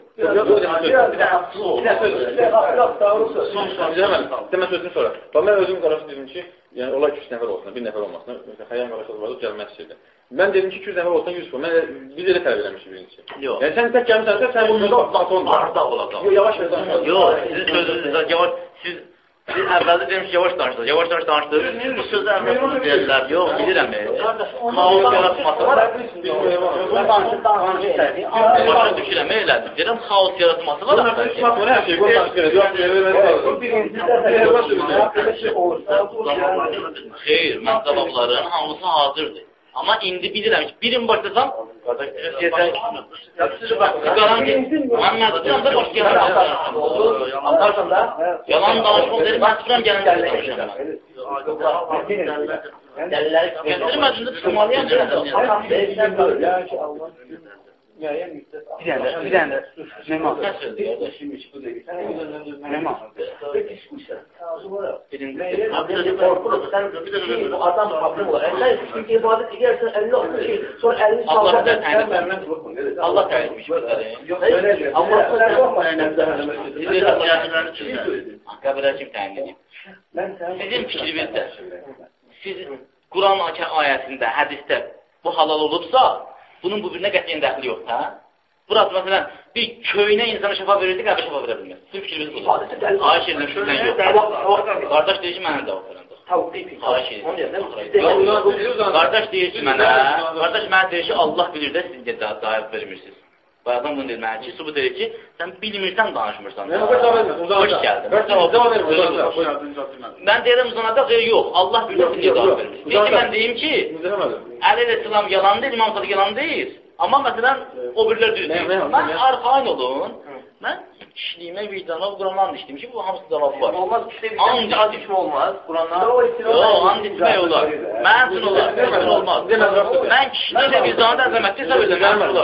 Demə sözünü sonra. Mən özüm qarşı dedim ki, yəni olay 2 nəfər olsun, 1 nəfər olmasın. Xəyal qarşı var, gəlməz şeydir. Mən dedim ki, 200 nəfər olsan 100 var. Mən biz elə tələb eləmişik birincisi. Yəni sən tək gəlmişsən, sən bunu arda olacaq. Yavaş danış. Yox, sizin sözünüzdə yavaş, siz əvvəldə demiş yavaş danışdınız, yavaş danışdınız. Bu sözü əvvəldə deyirlər. Yox, bilirəm. Xaos yaratması var. Başa düşürəm, elədir. Deyirəm, xaos yaratması var. Xeyr, mən cavabların hamısı hazırdır. Amma indi bilirəm ki, birin başlasam, qaran ki, mən məzədən də başqa yalan danışmaq dedim, mən çıxıram gələn danışacağım. Gətirmədində çıxmalıyam. Bir dənə, Mehman. Mehman. Adam problem var. Çünkü ibadet edersen 50 olsun ki, sonra 50 Allah Allah təyin Amma qəbirə kim təyin edib? Sizin fikrinizdə, siz Quran ayəsində, hədisdə bu halal olubsa, bunun bu birinə qətiyyən dəxli yoxdur, hə? Burası, məsələn, bir köynə insana şəfa verirdi, qəbə şəfa verə bilməz. Sizin fikriniz budur. Ayş edirəm, sizdən yox. Qardaş deyir ki, mənə cavab verəm. Ayş edirəm. Qardaş deyir ki, mənə deyir ki, Allah bilir də siz cavab vermirsiniz. Bayaqdan bunu deyir mənə ki, sübut edir ki, sən bilmirsən, danışmırsan. Hoş gəldin. Mən deyirəm uzanacaq, yox, Allah bilir siz cavab vermirsiniz. Deyir ki, mən deyim ki, Əli Rəsəlam yalan deyil, İmam Sadiq yalan deyil. Amma məsələn, o birilər düz deyil. Mən arxain olun, mən kişiliyimə, vicdanıma Quranla and içdim ki, bu hamısı cavabı var. Olmaz, and içmə olmaz, Quranla. Yox, and içmək olar. Mən üçün olar, üçün olmaz. Mən kişiliyimə, vicdanıma əzəmətli hesab edirəm, mən olar.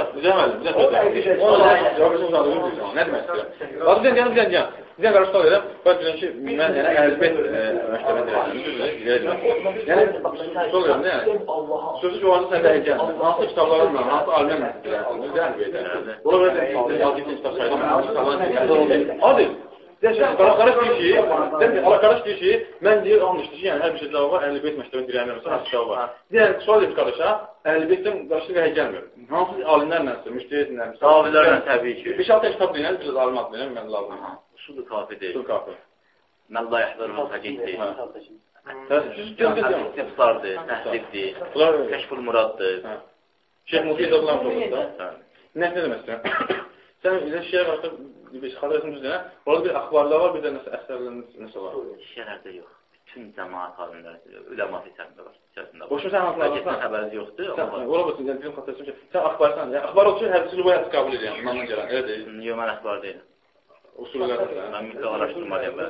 Nə demək istəyirəm? Bazı deyən. Bizə qarşı sual edirəm, mən deyirəm ki, mən Əhl-Beyt məktəbində deyirəm. Yəni, sual edirəm, nə yəni? Sözü ki, o arada səndə həyəcən, hansı kitablarınla, hansı alimə məktəblərində, Əhl-Beytə. Ola görə də, yazı kitab sayıdan, hansı kitablarında. Adil, Qaraqaraş deyir ki, mən deyir, anlaşdı ki, yəni hər bir şey cavab var, Əhl-Beyt məktəbində dirəyənlərsə, hansı cavab var. Deyər, sual edir qardaşa, Əhl-Beytdən qarşı və gəlmir. Hansı alimlərlənsə, müştəhidlərlə, sahabilərlə təbii ki. 5-6 kitab deyilən, biz alimat deyilən, mən lazım. Usulü kafi deyil. Usul kafi. Mən la yəhzərul fəqih deyil. Təsdiqlardır, təhdibdir, kəşful muraddır. Şeyh Mufiyyət adlan toxunda. Nə demək istəyirəm? Sən şeyh artıq, xatirəsini düzləyən, orada bir axbarlar var, bir də əsərlər nəsə var. Şəhərdə yox. Bütün cəmaat alimləri, üləma içərisində var. Boşun sən axbarlar var. Xəbəriz yoxdur. Ola baxsın, bizim xatirəsim ki, sən axbarsan, axbar olsa hədisi rüvayət qəbul edirəm, imamdan gələn, elə deyil. Yox, mən axbar deyiləm. Mən mütləq araşdırmalıyam mən.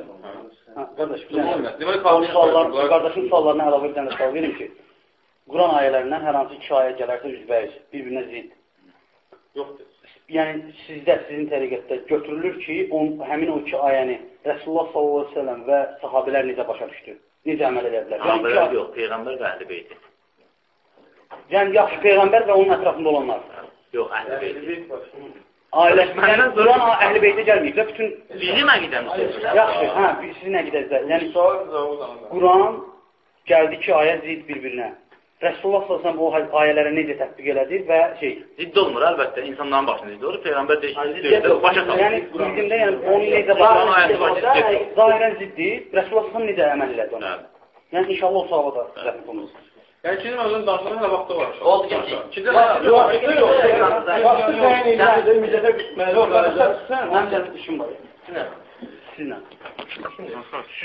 Qardaşın suallarına əlavə bir dənə sual verim ki, Quran ayələrindən hər hansı iki ayə gələrsə üzbəyiz, bir-birinə zid. Yoxdur. Yəni, sizdə, sizin təriqətdə götürülür ki, həmin o iki ayəni Rəsulullah s.ə.v və sahabilər necə başa düşdü, necə əməl edədilər? Sahabilər yox, Peyğəmbər və Əhl-i-Beyti. Yəni, yaxşı, Peyğəmbər və onun ətrafında olanlar? Yox, Əhl-i-Beyti. Ailəsindən Quran Əhl-i-Beytə gəlməyib, bütün... Bizim əqidəmiz. Yaxşı, sizin əqidəzdə. Yəni, Quran gəldi ki, ayə zid bir-birinə. Rəsulullah s.ə.v o ayələrə necə tətbiq elədir və şey... Zidd olmur, əlbəttə, insanların başında zidd olur. Peyğəmbər deyir ki, başa salır. Yəni, bildiyimdə, onu necə başa zahirən ziddir, Rəsulullah s.ə.v necə əməl elədi onu. Yəni, inşallah o suala da zəhmət olunur. Yəni, ikinci mövzunun danışmanın hələ vaxtı var. Oldu ki, ikinci mövzunun Mənim işim var. Sizlə.